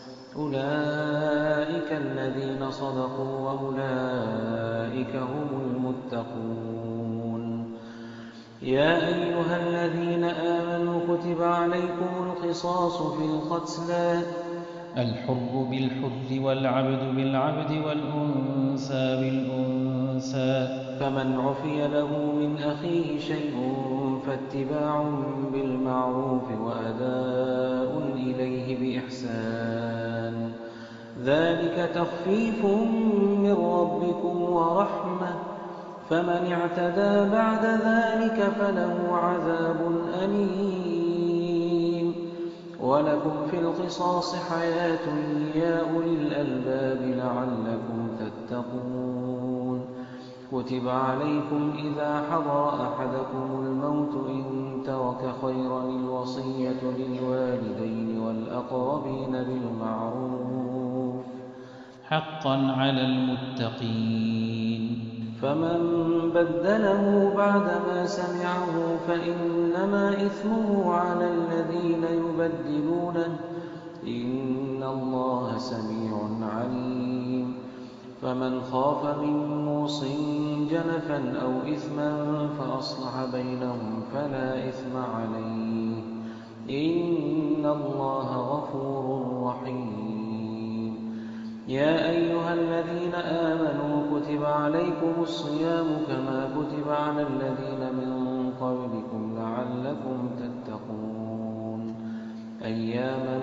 أولئك الذين صدقوا وأولئك هم المتقون. يا أيها الذين آمنوا كتب عليكم القصاص في القتلى الحر بالحر والعبد بالعبد والأنثى بالأنثى فمن عفي له من أخيه شيء فاتباع بالمعروف وأداء إليه بإحسان ذلك تخفيف من ربكم ورحمة فمن اعتدى بعد ذلك فله عذاب أليم. ولكم في القصاص حياة يا أولي الألباب لعلكم تتقون. كتب عليكم إذا حضر أحدكم الموت إن ترك خيرا الوصية للوالدين والأقربين بالمعروف حقا على المتقين. فمن بدله بعدما سمعه فإنما إثمه على الذين يبدلونه إن الله سميع عليم. فمن خاف من موص جنفا أو إثما فأصلح بينهم فلا إثم عليه، إن الله غفور رحيم. يا أيها الذين آمنوا كتب عليكم الصيام كما كتب على الذين من قبلكم لعلكم تتقون، أياما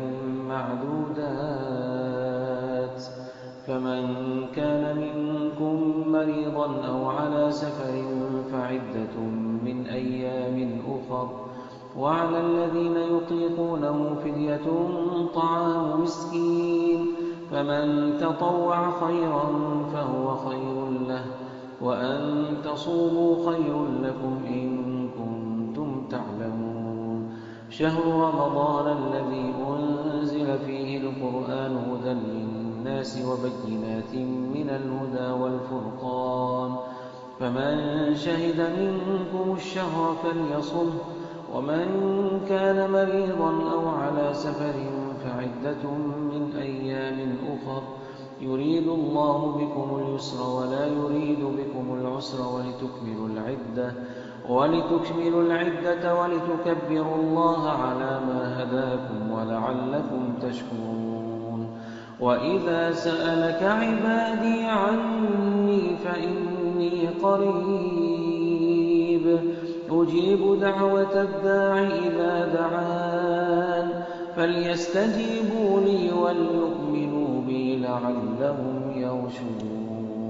معدودات. فمن كان منكم مريضا أو على سفر فعدة من أيام أخر، وعلى الذين يطيقونه فدية طعام مسكين، فمن تطوع خيرا فهو خير له، وأن تصوموا خير لكم إن كنتم تعلمون. شهر رمضان الذي أنزل فيه القرآن هدى للناس وبينات من الهدى والفرقان، فمن شهد منكم الشهر فليصمه، ومن كان مريضا أو على سفر فعدة من أيام أخر، يريد الله بكم اليسر ولا يريد بكم العسر ولتكملوا العدة ولتكبروا الله على ما هداكم ولعلكم تشكرون. وإذا سألك عبادي عني فإني قريب أجيب دعوة الداع إذا دعان، فليستجيبوا لي وليؤمنوا بي لعلهم يرشدون.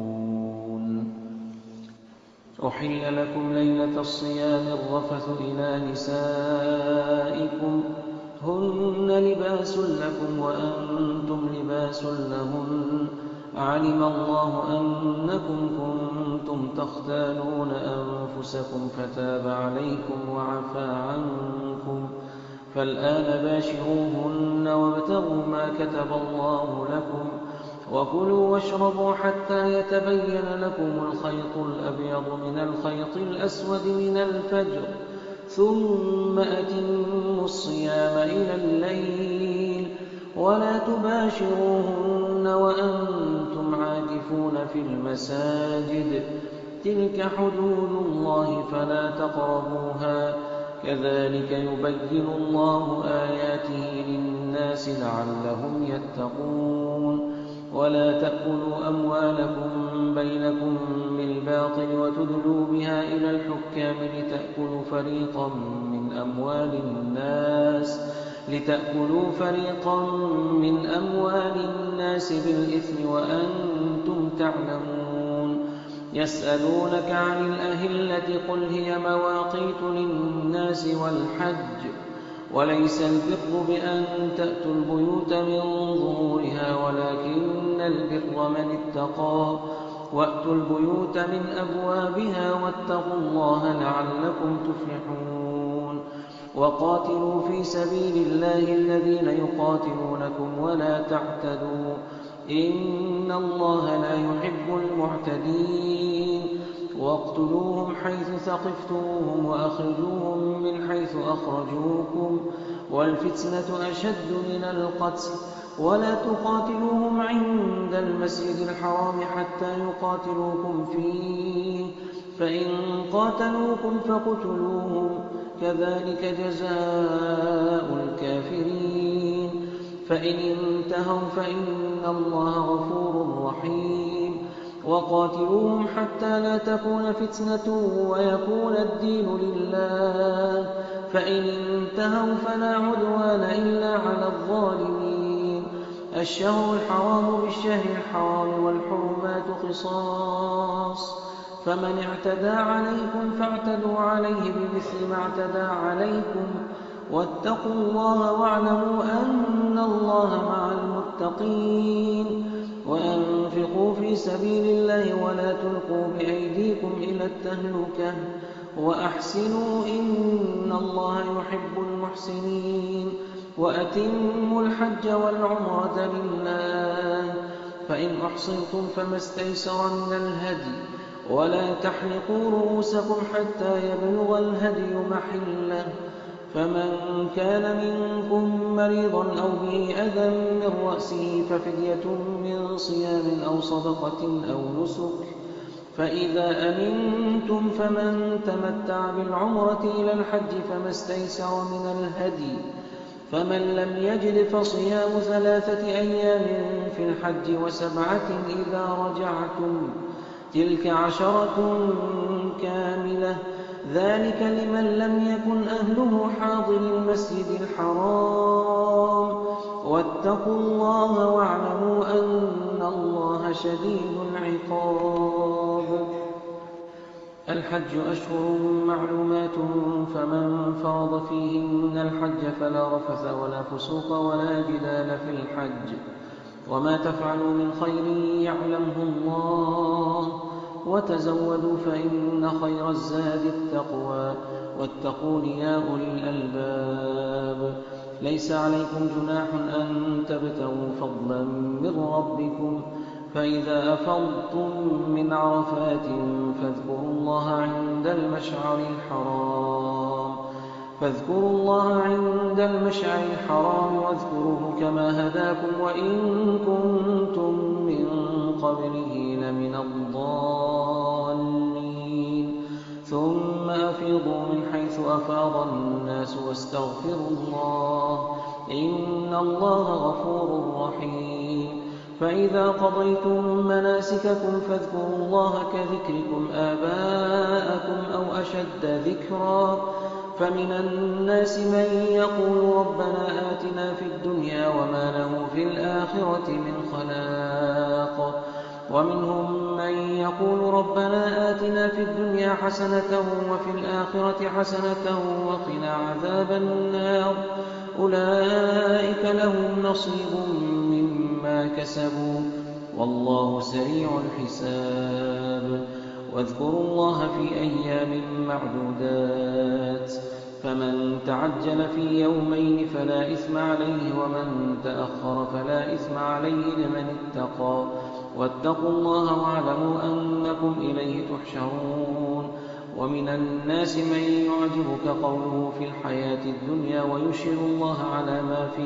أحل لكم ليلة الصيام الرفث إلى نسائكم، هن لباس لكم وأنتم لباس لهن، علم الله أنكم كنتم تختانون أنفسكم فتاب عليكم وعفى عنكم، فالآن باشروهن وابتغوا ما كتب الله لكم، وكلوا واشربوا حتى يتبين لكم الخيط الأبيض من الخيط الأسود من الفجر، ثم أتموا الصيام إلى الليل، ولا تباشروهن وأنتم عاكفون في المساجد، تلك حدود الله فلا تقربوها، كذلك يبين الله آياته للناس لعلهم يتقون. ولا تأكلوا أموالكم بينكم بالباطل وتدلوا بها إلى الحكام لتأكلوا فريقا من أموال الناس بالإثم وأنتم تعلمون. يسألونك عن الأهلة قل هي مواقيت للناس والحج، وليس البر بأن تأتوا البيوت من ظهورها ولكن البر من اتقى، وأتوا البيوت من أبوابها واتقوا الله لعلكم تفلحون. وقاتلوا في سبيل الله الذين يقاتلونكم ولا تعتدوا، إن الله لا يحب المعتدين. واقتلوهم حيث ثقفتموهم وأخرجوهم من حيث أخرجوكم، والفتنة أشد من القتل، ولا تقاتلوهم عند المسجد الحرام حتى يقاتلوكم فيه، فإن قاتلوكم فاقتلوهم، كذلك جزاء الكافرين. فإن انتهوا فإن الله غفور رحيم. وقاتلوهم حتى لا تكون فتنة ويكون الدين لله، فإن انتهوا فلا عدوان إلا على الظالمين. الشهر الحرام بالشهر الحرام والحرمات قصاص، فمن اعتدى عليكم فاعتدوا عليه بمثل ما اعتدى عليكم، واتقوا الله واعلموا أن الله مع المتقين. وأنفقوا في سبيل الله ولا تلقوا بأيديكم إلى التهلكة، وأحسنوا إن الله يحب المحسنين. وأتموا الحج والعمرة لله، فإن أحصرتم فما استيسر من الهدي، ولا تحلقوا رؤوسكم حتى يبلغ الهدي محله، فمن كان منكم مريضا أو به أذى من رأسه ففدية من صيام أو صدقة أو نسك، فإذا أمنتم فمن تمتع بالعمرة إلى الحج فما استيسر من الهدي، فمن لم يجد فصيام 3 أيام في الحج و7 إذا رجعتم، تلك 10 كاملة، ذلك لمن لم يكن أهله حاضر المسجد الحرام، واتقوا الله واعلموا أن الله شديد العقاب. الحج أشهر معلومات، فمن فرض فيهن الحج فلا رفث ولا فسوق ولا جدال في الحج، وما تفعلوا من خير يعلمه الله، وتزودوا فإن خير الزاد التقوى، واتقون يا أولي الألباب. ليس عليكم جناح أن تبتغوا فضلا من ربكم، فإذا أفضتم من عرفات فاذكروا الله عند المشعر الحرام واذكروه كما هداكم وإن كنتم من قبله لمن الضالين. ثم أفيضوا من حيث أفاض الناس واستغفروا الله، إن الله غفور رحيم. فإذا قضيتم مناسككم فاذكروا الله كذكركم آباءكم أو أشد ذكرا، فمن الناس من يقول ربنا آتنا في الدنيا وما له في الآخرة من خلاق، ومنهم من يقول ربنا آتنا في الدنيا حسنة وفي الآخرة حسنة وقنا عذاب النار، أولئك لهم نصيب مما كسبوا والله سريع الحساب. واذكروا الله في أيام معدودات، فمن تعجل في يومين فلا إثم عليه، ومن تأخر فلا إثم عليه لمن اتقى، واتقوا الله واعلموا أنكم إليه تحشرون. ومن الناس من يعجبك قوله في الحياة الدنيا ويشهد الله على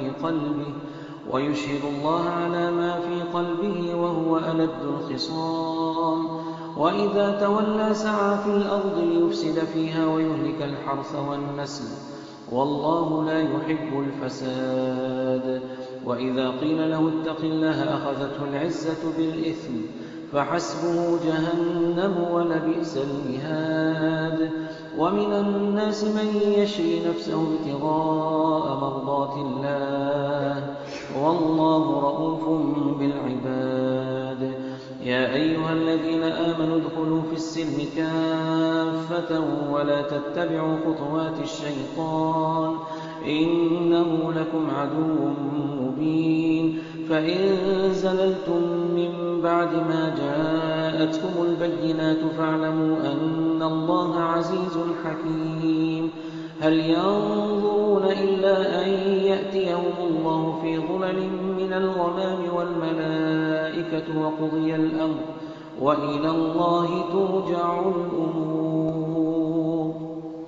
ما في قلبه وهو ألد الخصام، وإذا تولى سعى في الأرض ليفسد فيها ويهلك الحرث والنسل، والله لا يحب الفساد. وإذا قيل له اتق الله أخذته العزة بالإثم، فحسبه جهنم ولبئس المهاد. ومن الناس من يشري نفسه ابتغاء مرضات الله، والله رءوف بالعباد. يا أيها الذين آمنوا ادخلوا في السلم كافة ولا تتبعوا خطوات الشيطان، إنه لكم عدو مبين. فإن زللتم من بعد ما جاءتكم البينات فاعلموا أن الله عزيز حكيم. هل ينظرون إلا أن يأتيهم الله في ظلل من الغمام والملائكة وقضي الأمر، وإلى الله ترجع الأمور.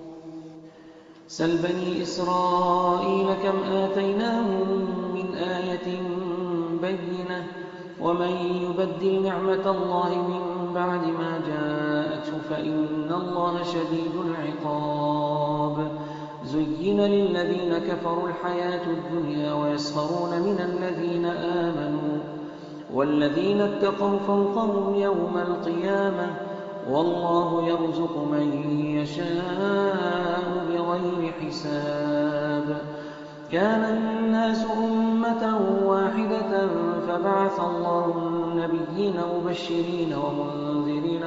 سل بني إسرائيل كم آتيناهم من آية بينة، ومن يبدل نعمة الله من بعد ما جاءته فإن الله شديد العقاب. زين للذين كفروا الحياة الدنيا ويسخرون من الذين آمنوا، والذين اتقوا فوقهم يوم القيامة، والله يرزق من يشاء بغير حساب. كان الناس أمة واحدة فبعث الله النبيين مبشرين ومنذرين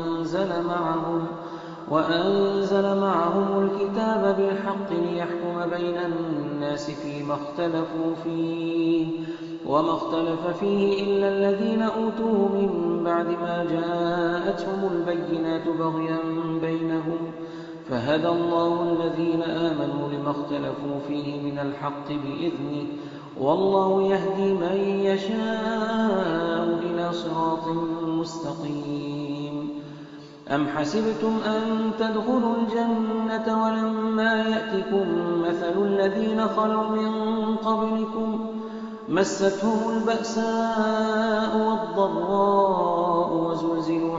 وأنزل معهم الكتاب بالحق ليحكم بين الناس فيما اختلفوا فيه، وما اختلف فيه إلا الذين أوتوه من بعد ما جاءتهم البينات بغيا بينهم، فهدى الله الذين آمنوا لما اختلفوا فيه من الحق بإذنه، والله يهدي من يشاء إلى صراط مستقيم. أم حسبتم أن تدخلوا الجنة ولما يأتكم مثل الذين خلوا من قبلكم مستهم البأساء والضراء وزلزلوا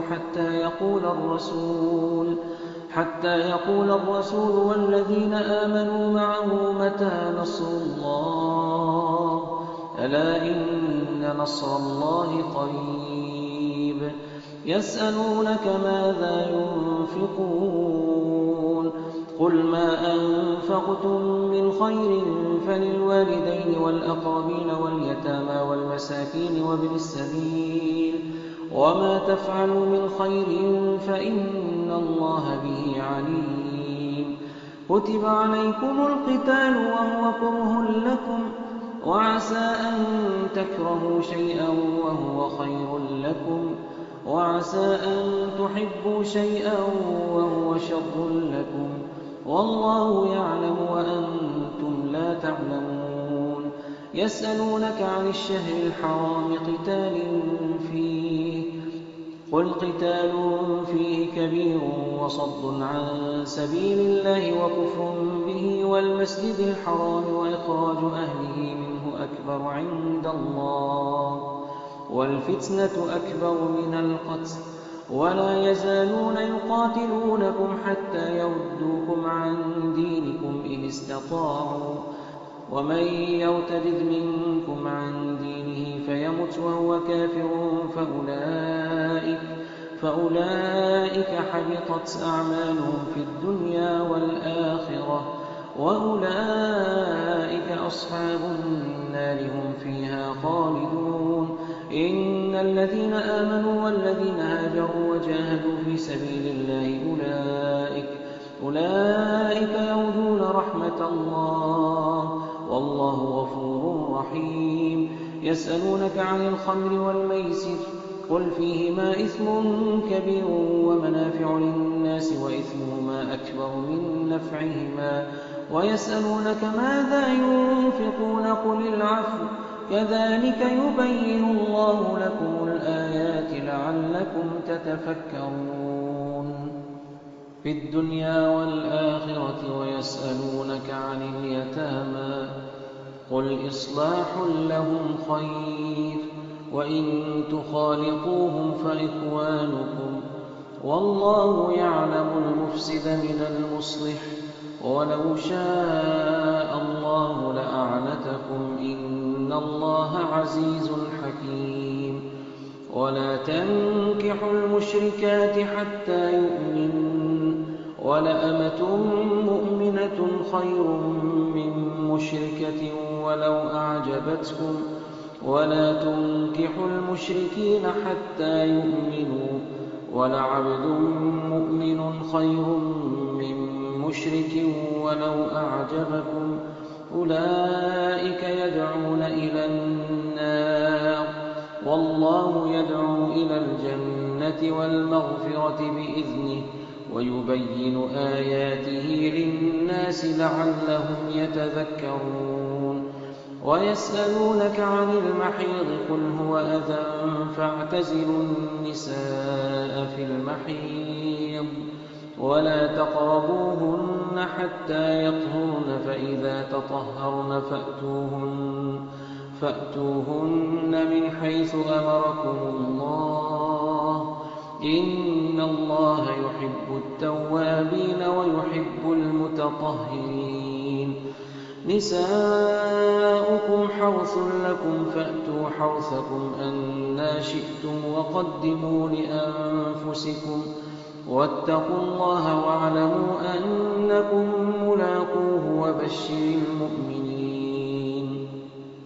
حتى يقول الرسول والذين آمنوا معه متى نصر الله ألا إن نصر الله قريب يسألونك ماذا ينفقون قل ما أنفقتم من خير فللوالدين والأقربين واليتامى والمساكين وابن السبيل وما تفعلوا من خير فإن الله به عليم كتب عليكم القتال وهو كره لكم وعسى أن تكرهوا شيئا وهو خير لكم وعسى أن تحبوا شيئا وهو شر لكم والله يعلم وأنتم لا تعلمون يسألونك عن الشهر الحرام قتال فيه قل قتال فيه كبير وصد عن سبيل الله وكفر به والمسجد الحرام وإخراج أهله منه أكبر عند الله والفتنة أكبر من القتل ولا يزالون يقاتلونكم حتى يردوكم عن دينكم إن استطاعوا ومن يرتد منكم عن دينه فيمت وهو كافر فأولئك حبطت أعمالهم في الدنيا والآخرة وأولئك أصحاب النار هم فيها خالدون إن الذين آمنوا والذين هاجروا وجاهدوا في سبيل الله أولئك يرجون رحمة الله والله غفور رحيم يسألونك عن الخمر والميسر قل فيهما إثم كبير ومنافع للناس وإثمهما أكبر من نفعهما ويسألونك ماذا ينفقون قل العفو كذلك يبين الله لكم الآيات لعلكم تتفكرون في الدنيا والآخرة ويسألونك عن اليتامى قل إصلاح لهم خير وإن تخالطوهم فإخوانكم والله يعلم المفسد من المصلح ولو شاء الله لأعنتكم إن الله عزيز حكيم ولا تنكحوا المشركات حتى يؤمنن ولأمة مؤمنة خير من مشركة ولو أعجبتكم ولا تنكحوا المشركين حتى يؤمنوا ولعبد مؤمن خير من مشرك ولو أعجبكم أولئك يدعون إلى النار والله يدعو إلى الجنة والمغفرة بإذنه ويبين آياته للناس لعلهم يتذكرون ويسألونك عن المحيض قل هو أذى فاعتزلوا النساء في المحيض ولا تقربوهن حتى يطهرن فإذا تطهرن فأتوهن من حيث أمركم الله إن الله يحب التوابين ويحب المتطهرين نساؤكم حرث لكم فأتوا حرثكم أنى شئتم وقدموا لأنفسكم واتقوا الله واعلموا أنكم ملاقوه وبشر المؤمنين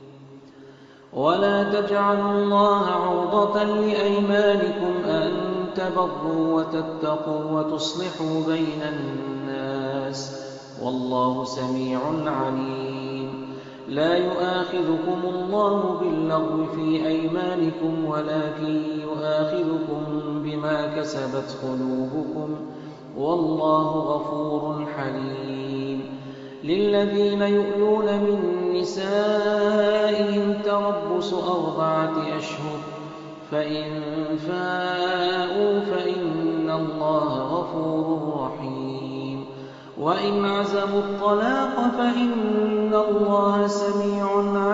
ولا تجعلوا الله عرضة لأيمانكم أن تبروا وتتقوا وتصلحوا بين الناس والله سميع عليم لا يؤاخذكم الله باللغو في أيمانكم ولكن يؤاخذكم بما كسبت قلوبكم والله غفور حليم للذين يؤلون من نسائهم تربص 4 أشهر فإن فاءوا فإن الله غفور رحيم. وإن عزموا الطلاق فإن الله سميع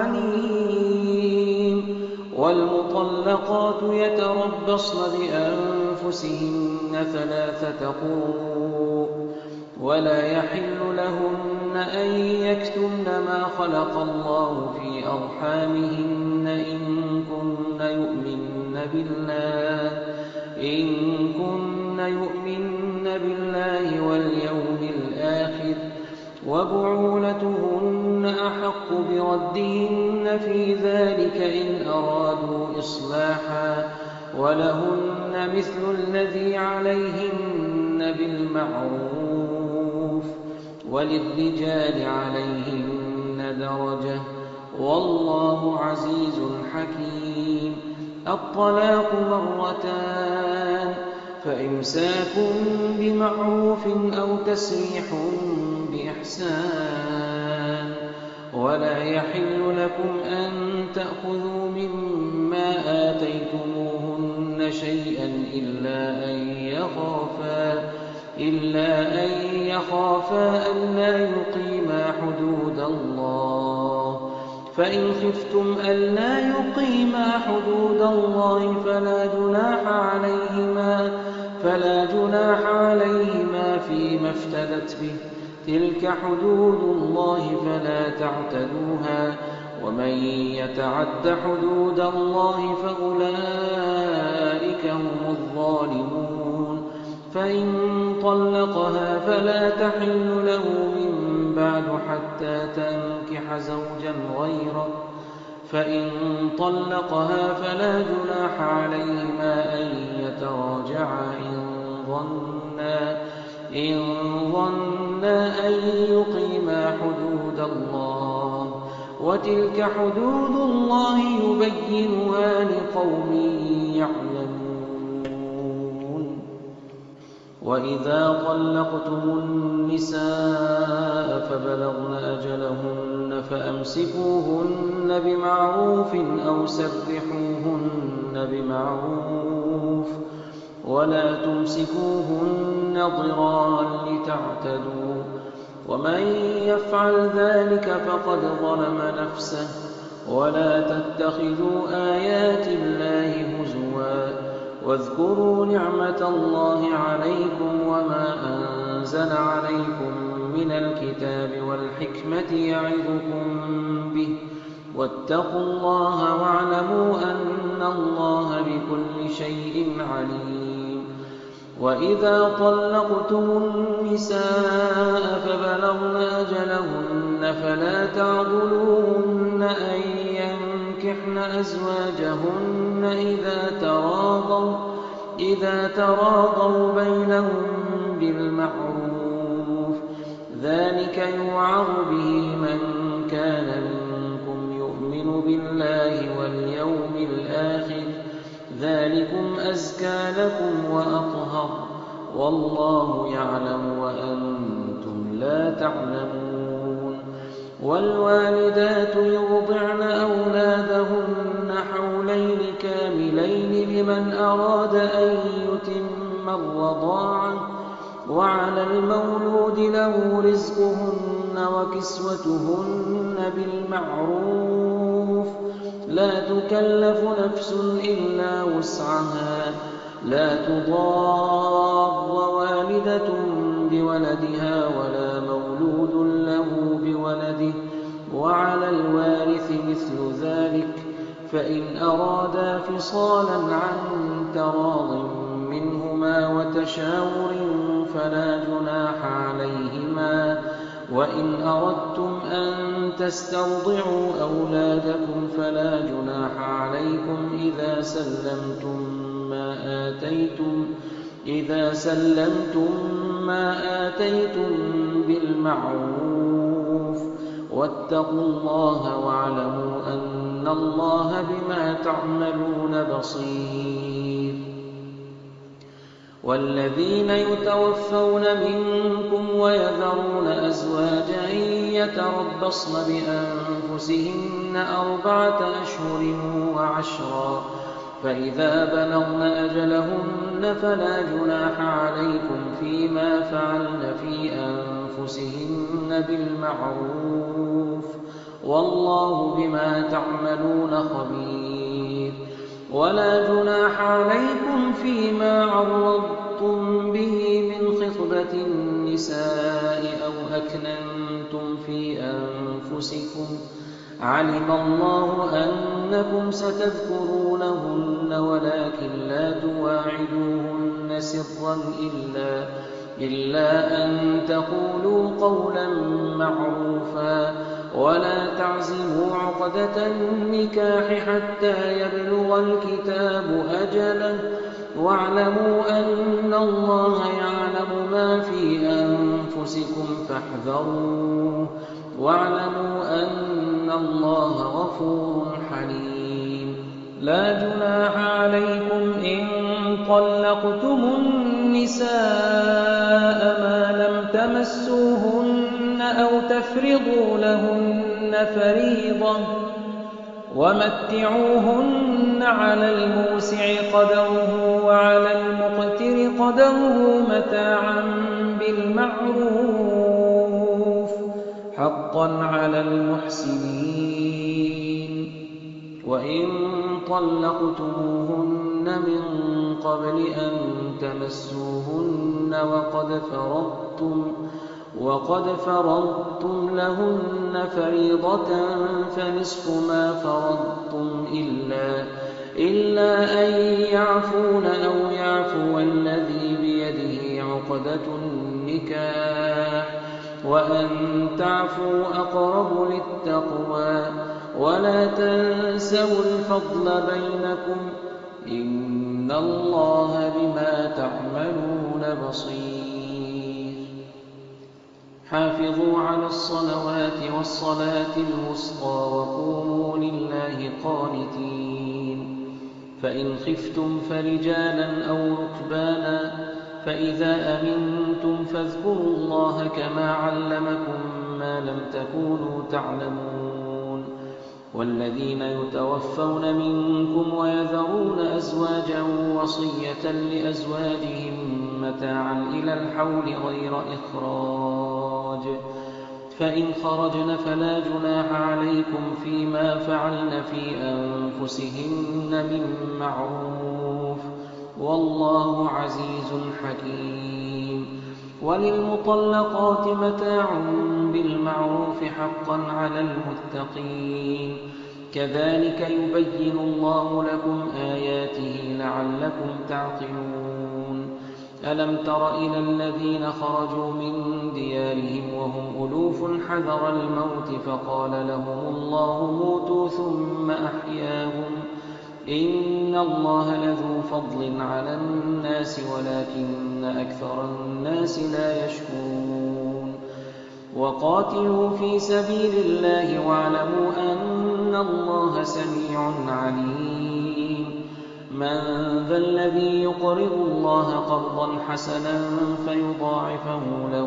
عليم. والمطلقات يتربصن بأنفسهن 3 قروء ولا يحل لهن أن يكتمن ما خلق الله في أرحامهن إن كن يؤمن بالله واليوم الآخر وبعولتهن أحق بردهن في ذلك إن أرادوا إصلاحا ولهن مثل الذي عليهن بالمعروف وللرجال عليهن درجة والله عزيز حكيم. الطلاق 2 فإمساك بمعروف أو تسريح بإحسان ولا يحل لكم أن تأخذوا مما آتيتموهن شيئا إلا أن يخافا ألا يقيما حدود الله. فإن خفتم ألا يقيما حدود الله فلا جناح عليهما فيما افتدت به. تلك حدود الله فلا تعتدوها ومن يتعد حدود الله فأولئك هم الظالمون. فإن طلقها فلا تحل له من بعد حتى تنكح زوجا غيره. فإن طلقها فلا جناح عليهما أن يتراجعا إن ظنا أن يقيما حدود الله وتلك حدود الله يبينها لقوم يعلمون. وإذا طلقتم النساء فبلغن أجلهن فأمسكوهن بمعروف أو سرحوهن بمعروف ولا تمسكوهن ضرارا لتعتدوا ومن يفعل ذلك فقد ظلم نفسه. ولا تتخذوا آيات الله هزوا واذكروا نعمة الله عليكم وما أنزل عليكم من الكتاب والحكمة يعظكم به واتقوا الله واعلموا أن الله بكل شيء عليم. وإذا طلقتم النساء فبلغن أجلهن فلا تعضلوهن أن ينكحن أزواجهن إذا تراضوا بينهم بالمعروف. ذلك يوعظ به من كان منكم يؤمن بالله واليوم الآخر ذلكم أزكى لكم وأطهر والله يعلم وأنتم لا تعلمون. والوالدات يرضعن أولادهن حولين كاملين لمن أراد أن يتم الرضاعة وعلى المولود له رزقهن وكسوتهن بالمعروف لا تكلف نفس إلا وسعها. لا تضار والدة بولدها ولا مولود له بولده وعلى الوارث مثل ذلك. فإن أرادا فصالا عن تراض منهما وتشاور فلا جناح عليهما. وإن أردتم أن تسترضعوا أولادكم فلا جناح عليكم إذا سلمتم ما آتيتم بالمعروف واتقوا الله واعلموا أن الله بما تعملون بصير. والذين يتوفون منكم ويذرون أزواجا يتربصن بأنفسهن 4 أشهر وعشرا فإذا بلغن أجلهن فلا جناح عليكم فيما فعلن في أنفسهن بالمعروف والله بما تعملون خبير. ولا جناح عليكم فيما عرضتم به من خطبة النساء أو أكننتم في أنفسكم علم الله أنكم ستذكرونهن ولكن لا تواعدوهن سرا إلا أن تقولوا قولا معروفا ولا تعزموا عقدة النكاح حتى يبلغ الكتاب أجله واعلموا أن الله يعلم ما في أنفسكم فاحذروه واعلموا أن الله غفور حليم. لا جناح عليكم إن طلقتم النساء ما لم تمسوهن أو تفرضوا لهن فريضة ومتعوهن على الموسع قدره وعلى المقتر قدره متاعا بالمعروف حقا على المحسنين. وإن طلقتموهن من قبل أن تمسوهن وقد فرضتم لهن فريضة فنصف ما فرضتم إلا أن يعفون أو يعفو الذي بيده عقدة النكاح وأن تعفوا أقرب للتقوى ولا تنسوا الفضل بينكم إن الله بما تعملون بصير. حافظوا على الصلوات والصلاة الوسطى وقوموا لله قانتين. فإن خفتم فرجالا أو ركبانا فإذا أمنتم فاذكروا الله كما علمكم ما لم تكونوا تعلمون. والذين يتوفون منكم ويذرون أزواجا وصية لأزواجهم متاعا إلى الحول غير إخراج فإن خرجن فلا جناح عليكم فيما فعلن في أنفسهن من معروف والله عزيز حكيم. وللمطلقات متاع بالمعروف حقا على المتقين كذلك يبين الله لكم آياته لعلكم تعقلون. ألم تر إلى الذين خرجوا من ديارهم وهم ألوف حذر الموت فقال لهم الله موتوا ثم أحياهم إن الله لذو فضل على الناس ولكن أكثر الناس لا يشكرون. وقاتلوا في سبيل الله واعلموا أن الله سميع عليم. من ذا الذي يقرض الله قرضا حسنا فيضاعفه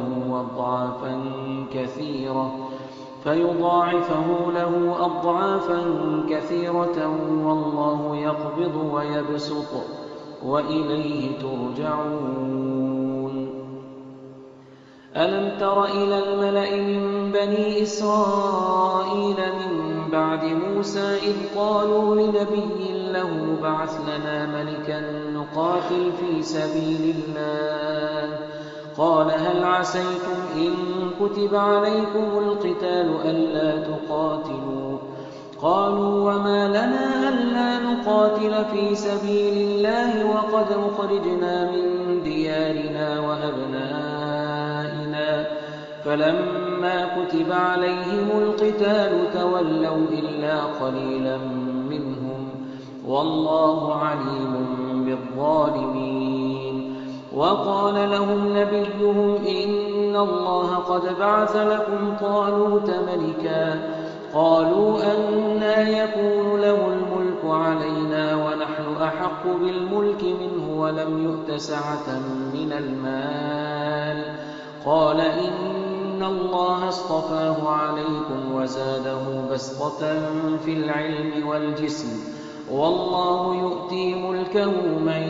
له أضعافا كثيرة والله يقبض ويبسط وإليه ترجعون. ألم تر إلى الملأ من بني إسرائيل من بعد موسى إذ قالوا لنبي له ابعث لنا ملكا نقاتل في سبيل الله قال هل عسيتم إن كتب عليكم القتال ألا تقاتلوا قالوا وما لنا ألا نقاتل في سبيل الله وقد أخرجنا من ديارنا وأبنائنا فلما كتب عليهم القتال تولوا إلا قليلا منهم والله عليم بالظالمين. وقال لهم نبيهم إن الله قد بعث لكم طالوت ملكا قالوا أنى يكون له الملك علينا ونحن أحق بالملك منه ولم يؤت سعة من المال قال إن الله اصطفاه عليكم وزاده بسطة في العلم والجسم والله يؤتي ملكه من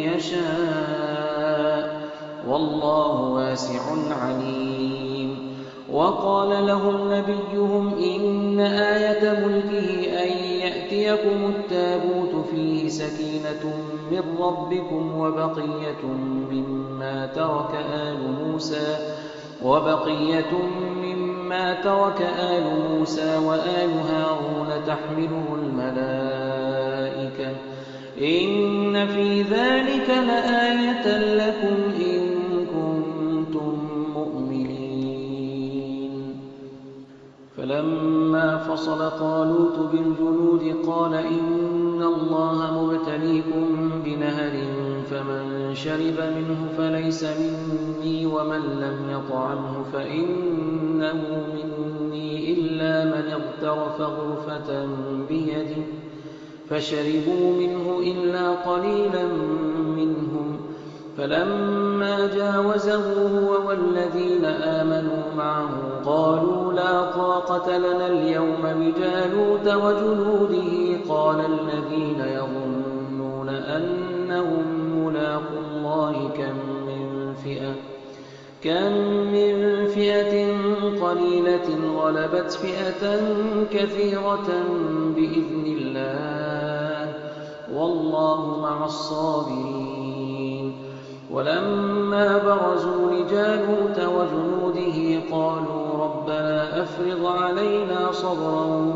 يشاء والله واسع عليم. وقال لهم نبيهم إن آية ملكه أن يأتيكم التابوت فيه سكينة من ربكم وبقية مما ترك آل موسى وآل هارون تحمله الملائكة إن في ذلك لآية لكم إن كنتم مؤمنين. فلما فصل طالوت بالجنود قال إن الله مبتليكم بنهر فمن شرب منه فليس مني ومن لم يطعمه فإنه مني إلا من اغترف غرفة بيده فشربوا منه إلا قليلا منهم. فلما جاوزه هو والذين آمنوا معه قالوا لا طاقة لنا اليوم بجالوت وجنوده. قال الذين يظنون أنهم ملاقو الله كم من فئة قليلة غلبت فئة كثيرة بإذن الله والله مع الصابرين. ولما برزوا لجالوت وجنوده قالوا ربنا أفرغ علينا صبرا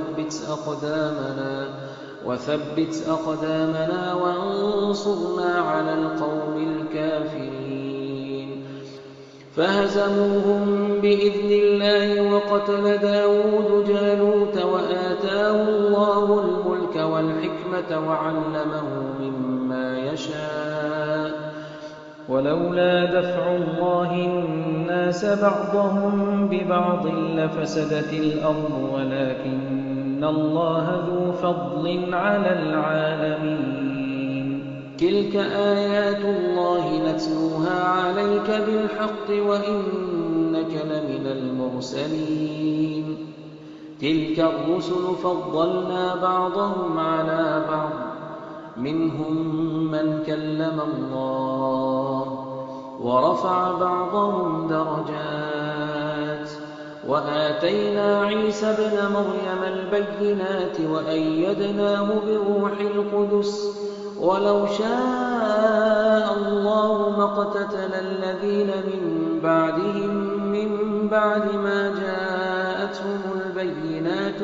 وثبت أقدامنا وانصرنا على القوم الكافرين. فهزموهم بإذن الله وقتل داود جالوت وآتاه الله الملك والحكمة وعلمه مما يشاء ولولا دفع الله الناس بعضهم ببعض لفسدت الأرض ولكن الله ذو فضل على العالمين. تلك آيات الله نتلوها عليك بالحق وإنك لمن المرسلين. تلك الرسل فضلنا بعضهم على بعض منهم من كلم الله ورفع بعضهم درجات وآتينا عيسى ابن مريم البينات وأيدناه بروح القدس ولو شاء الله ما اقتتل الذين من بعدهم من بعد ما جاءتهم البينات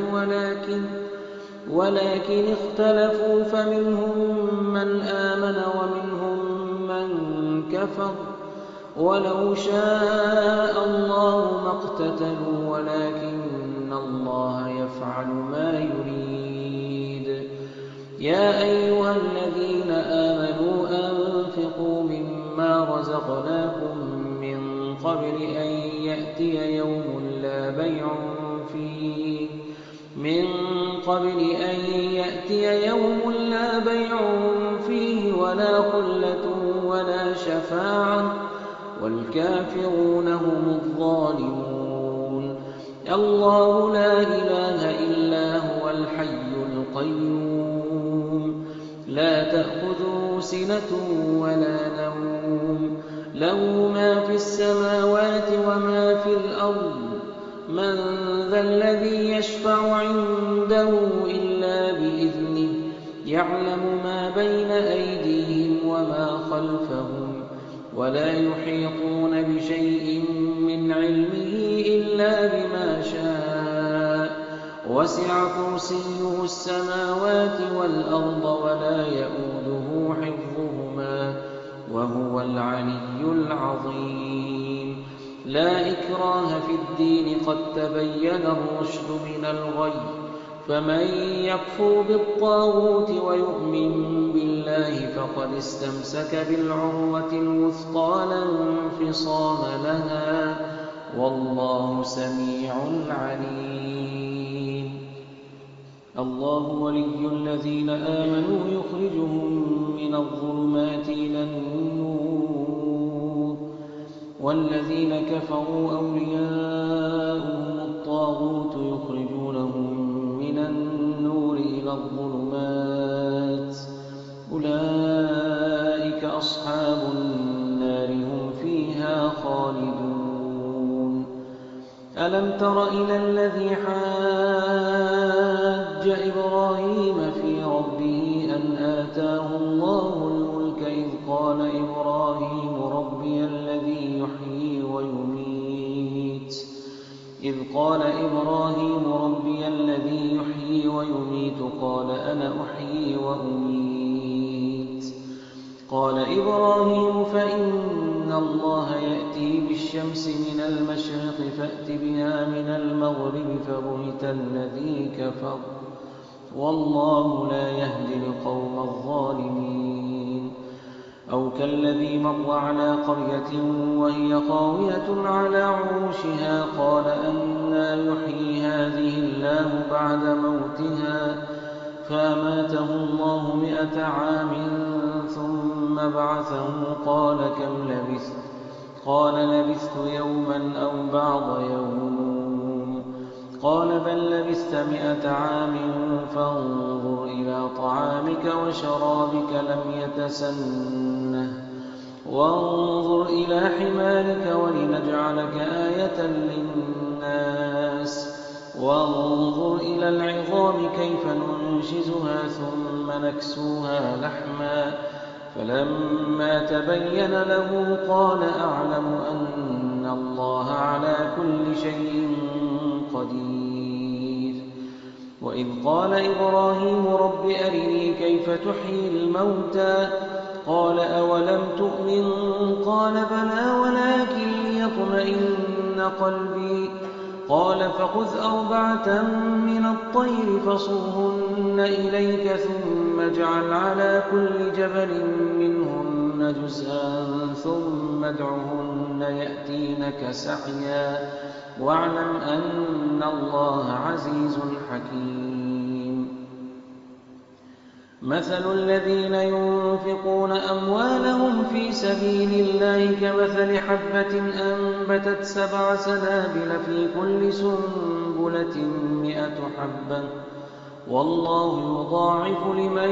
ولكن اختلفوا فمنهم من آمن ومنهم من كفر ولو شاء الله ما اقتتلوا ولكن الله يفعل ما يريد. يا أيها الذين آمنوا أنفقوا مما رزقناكم من قبل أن يأتي يوم لا بيع فيه ولا خلة ولا شفاعة والكافرون هم الظالمون. الله لا إله إلا هو الحي القيوم لا تأخذه سنة ولا نوم له ما في السماوات وما في الأرض من ذا الذي يشفع عنده إلا بإذنه يعلم ما بين أيديهم وما خلفهم ولا يحيطون بشيء من علمه إلا بما شاء وسع كرسيه السماوات والأرض ولا يئوده حفظهما وهو العلي العظيم. لا إكراه في الدين قد تبين الرشد من الغي فمن يكفر بالطاغوت ويؤمن بالله فقد استمسك بالعروة الوثقى لا انفصام لها والله سميع عليم. الله ولي الذين آمنوا يخرجهم من الظلمات إلى النور والذين كفروا أولياؤهم الطاغوت يخرجونهم من النور إلى الظلمات أولئك أصحاب النار هم فيها خالدون ألم تر إلى الذي حاج إبراهيم في ربه أن آتاه الله الملك إذ قال إبراهيم ربي الذي يحيي ويميت قال أنا أحيي وأميت قال إبراهيم فإن الله يأتي بالشمس من المشرق فأت بها من المغرب فبهت الذي كفر والله لا يهدي القوم الظالمين أو كالذي مر على قرية وهي خاوية على عروشها قال أنى يحيي هذه الله بعد موتها فأماته الله 100 عام ثم بعثه قال كم لبثت قال لبثت يوما أو بعض يوم قال بل لبثت 100 عام فانظر إلى طعامك وشرابك لم يتسنه وانظر إلى حمارك ولنجعلك آية للناس وانظر إلى العظام كيف ننشزها ثم نكسوها لحما فلما تبين له قال أعلم أن الله على كل شيء قدير وإذ قال إبراهيم رب أرني كيف تحيي الموتى قال أولم تؤمن قال بلى ولكن ليطمئن قلبي قال فخذ 4 من الطير فصرهن إليك ثم اجعل على كل جبل منهن جزءا ثم ادعهن يأتينك سعيا واعلم أن الله عزيز حكيم مثل الذين ينفقون أموالهم في سبيل الله كمثل حبة أنبتت 7 سنابل في كل سنبلة 100 حبة والله يضاعف لمن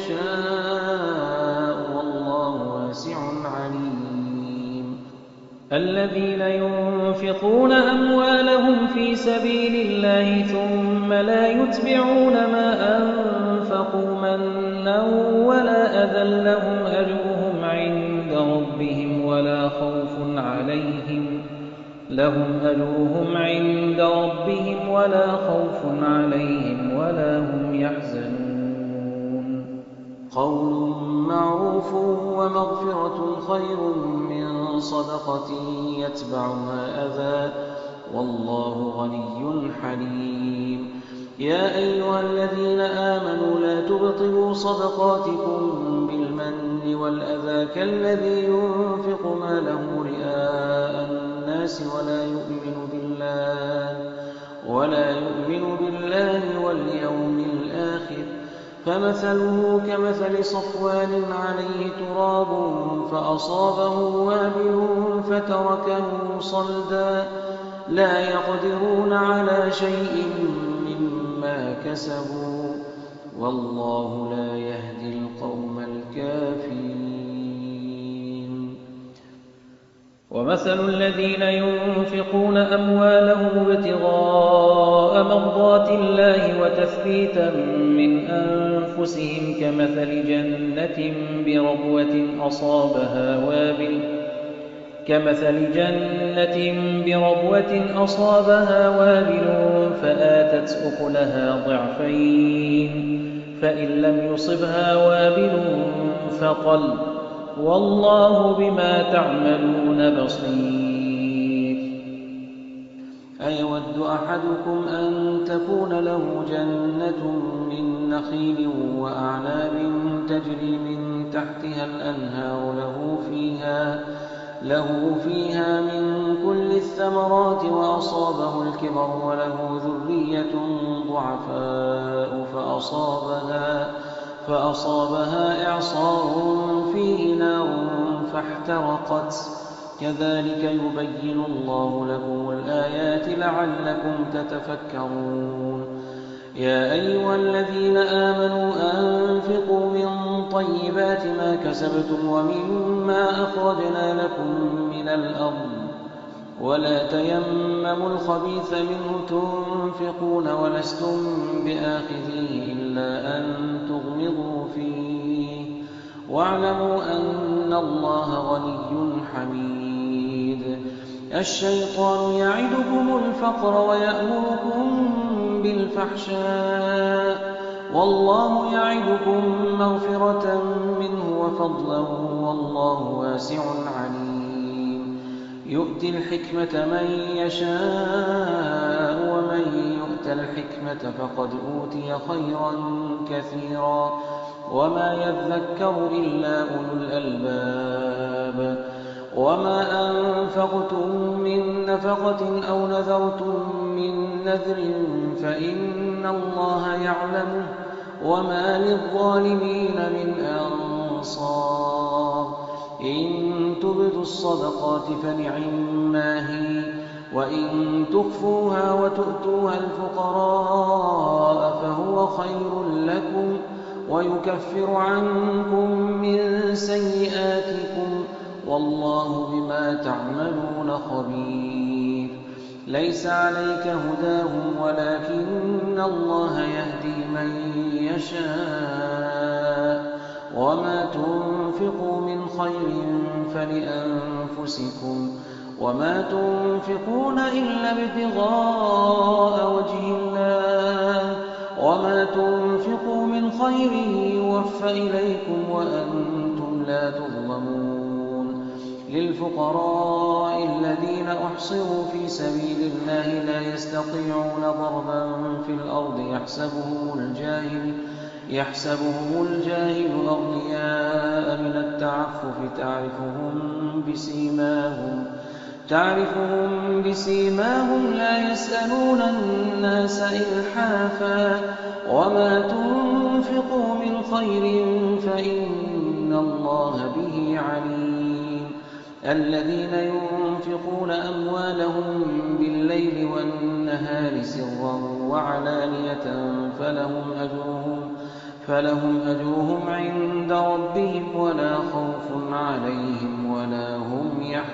يشاء والله واسع عليم الذين ينفقون أموالهم في سبيل الله ثم لا يتبعون ما أنفقوا منا ولا أذى لهم أجرهم عند ربهم ولا خوف عليهم ولا هم يحزنون قول معروف ومغفرة خير من صدقة يتبعها أذى والله غني حليم يا أيها الذين آمنوا لا تبطلوا صدقاتكم بالمن والأذى كالذي ينفق ماله رئاء الناس ولا يؤمن بالله واليوم الآخر فمثله كمثل صفوان عليه تراب فأصابه وابل فتركه صلدا لا يقدرون على شيء مما كسبوا والله لا يهدي القوم الكافرين ومثل الذين ينفقون أموالهم ابتغاء مرضات الله وتثبيتا من أنفسهم كمثل جنة بربوة أصابها وابل فآتت أكلها ضعفين فإن لم يصبها وابل فطل والله بما تعملون بصير أيود أحدكم أن تكون له جنة من نخيل وأعناب تجري من تحتها الأنهار له فيها من كل الثمرات وأصابه الكبر وله ذرية ضعفاء فأصابها إعصار فيه نار فاحترقت كذلك يبين الله لكم الآيات لعلكم تتفكرون يا أيها الذين آمنوا أنفقوا من طيبات ما كسبتم ومما أخرجنا لكم من الأرض ولا تيمموا الخبيث منه تنفقون ولستم بآخذيه إلا أن تغمضوا فيه واعلموا أن الله غني حميد. الشيطان يعدكم الفقر ويأمركم بالفحشاء والله يعدكم مغفرة منه وفضلا والله واسع عليم. يؤتي الحكمة من يشاء ومن يؤت الحكمة فقد أوتي خيرا كثيرا وما يذكر إلا أولو الألباب. وما أنفقتم من نفقة أو نذرتم من نذر فإن الله يعلمه وما للظالمين من أنصار. إن تبدوا الصدقات فنعما هي وإن تخفوها وتؤتوها الفقراء فهو خير لكم ويكفر عنكم من سيئاتكم والله بما تعملون خبير. ليس عليك هداهم ولكن الله يهدي من يشاء وما تنفقوا من خير فلأنفسكم وما تنفقون إلا ابتغاء وجه الله وما تنفقوا من خير يوفى إليكم وأنتم لا تظلمون. للفقراء الذين أحصروا في سبيل الله لا يستطيعون ضربا في الأرض يحسبهم الجاهل أغنياء من التعفف تعرفهم بسيماهم لا يسألون الناس إلحافا وما تنفقوا من خير فإن الله به عليم. الذين ينفقون أموالهم بالليل والنهار سرا وعلانية فلهم أجرهم عند ربهم ولا خوف عليهم ولا هم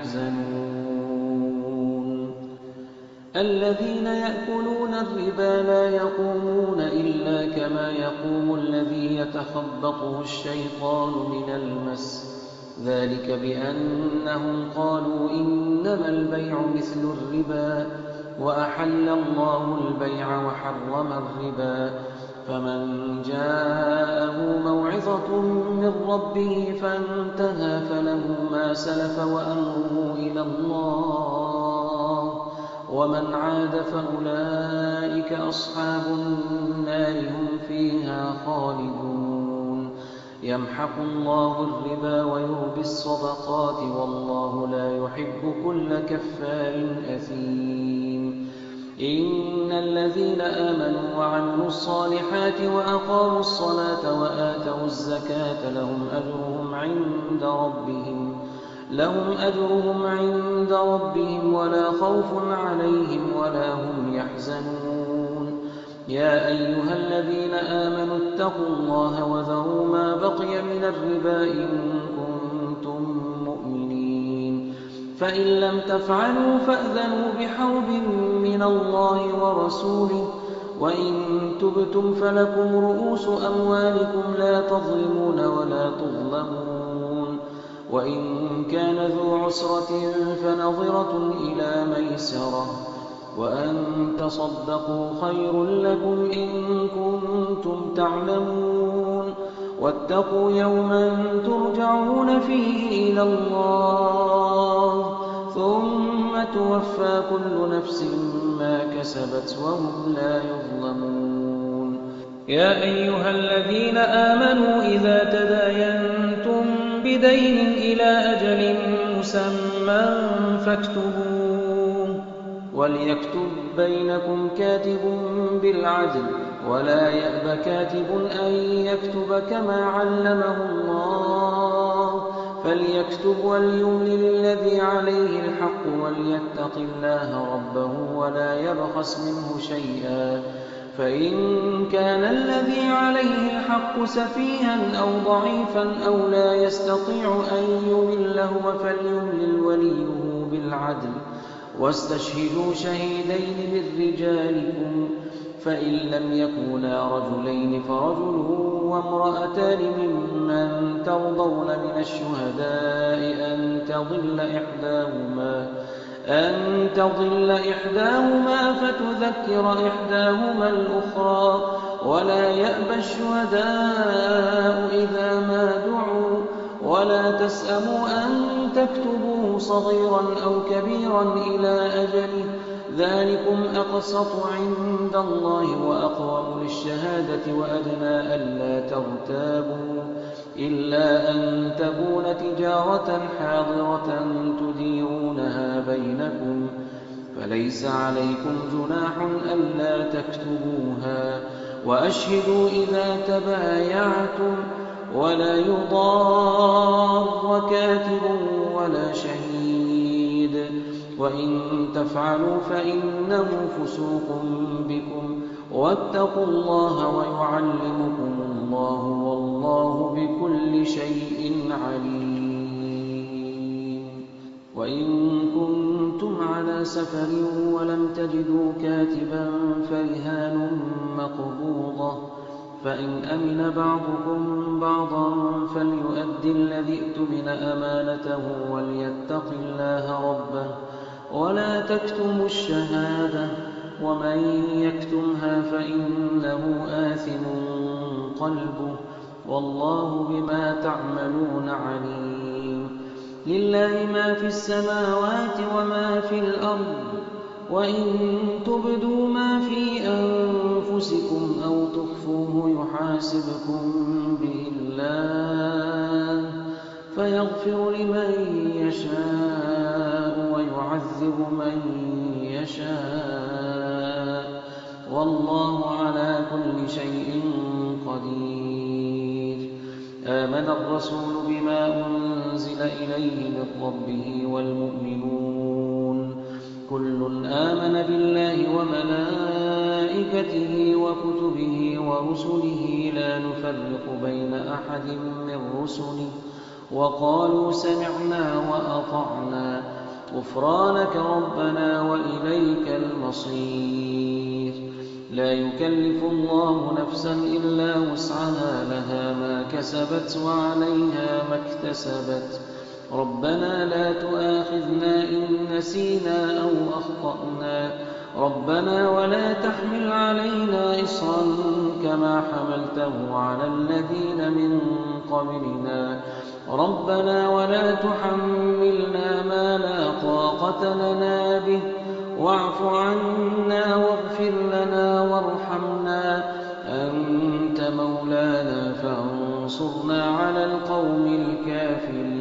يحزنون. الذين يأكلون الربا لا يقومون إلا كما يقوم الذي يتخبطه الشيطان من المس ذلك بأنهم قالوا إنما البيع مثل الربا وأحل الله البيع وحرم الربا. فمن جاءه موعظة من ربه فانتهى فله ما سلف وأمره إلى الله ومن عاد فأولئك أصحاب النار هم فيها خالدون. يمحق الله الربا ويربي الصدقات والله لا يحب كل كفار أثيم. إن الذين آمنوا وعملوا الصالحات وأقاموا الصلاة وآتوا الزكاة لهم أجرهم عند ربهم ولا خوف عليهم ولا هم يحزنون. يا أيها الذين آمنوا اتقوا الله وذروا ما بقي من الربا إن كنتم مؤمنين فإن لم تفعلوا فأذنوا بحرب من الله ورسوله وإن تبتم فلكم رؤوس أموالكم لا تظلمون ولا تظلمون. وإن كان ذو عسرة فنظرة إلى ميسرة وأن تصدقوا خير لكم إن كنتم تعلمون. واتقوا يوما ترجعون فيه إلى الله ثم توفى كل نفس ما كسبت وهم لا يظلمون. يا أيها الذين آمنوا إذا تداينتم بدين إلى أجل مسمى فاكتبوه وليكتب بينكم كاتب بالعدل ولا يأب كاتب أن يكتب كما علمه الله فليكتب وليملل الذي عليه الحق وليتق الله ربه ولا يبخس منه شيئا فإن كان الذي عليه الحق سفيها أو ضعيفا أو لا يستطيع أن يمل هو فليملل وليه بالعدل واستشهدوا شهيدين من رجالكم فإن لم يكونا رجلين فرجل وامرأتان ممن ترضون من الشهداء أن تضل إحداهما فتذكر إحداهما الأخرى ولا يأبى الشهداء إذا ما دعوا ولا تسأموا أن تكتبوه صغيرا أو كبيرا إلى أجله ذلكم أقسط عند الله وأقوم للشهادة وأدنى ألا ترتابوا إلا أن تكون تجارة حاضرة تديرونها بينكم فليس عليكم جناح ألا تكتبوها وأشهدوا إذا تبايعتم ولا يضار كاتب ولا شهيد وإن تفعلوا فإنه فسوق بكم واتقوا الله ويعلمكم الله والله بكل شيء عليم. وإن كنتم على سفر ولم تجدوا كاتبا فرهان مقبوضة فإن أمن بعضكم بعضا فليؤد الذي اؤتمن أمانته وليتق الله ربه ولا تكتموا الشهادة ومن يكتمها فإنه آثم قلبه والله بما تعملون عليم. لله ما في السماوات وما في الأرض وإن تبدوا ما في أنفسكم أو تخفوه يحاسبكم به الله فيغفر لمن يشاء ويعذب من يشاء والله على كل شيء قدير. آمن الرسول بما أنزل إليه من ربه والمؤمنون كل آمن بالله وملائكته وكتبه ورسله لا نفرق بين أحد من رسله وقالوا سمعنا وأطعنا غفرانك ربنا وإليك المصير. لا يكلف الله نفسا إلا وسعها لها ما كسبت وعليها ما اكتسبت ربنا لا تؤاخذنا إن نسينا أو أخطأنا ربنا ولا تحمل علينا إصرا كما حملته على الذين من قبلنا ربنا ولا تحملنا ما لا طاقة لنا به واعف عنا واغفر لنا وارحمنا أنت مولانا فانصرنا على القوم الكافرين.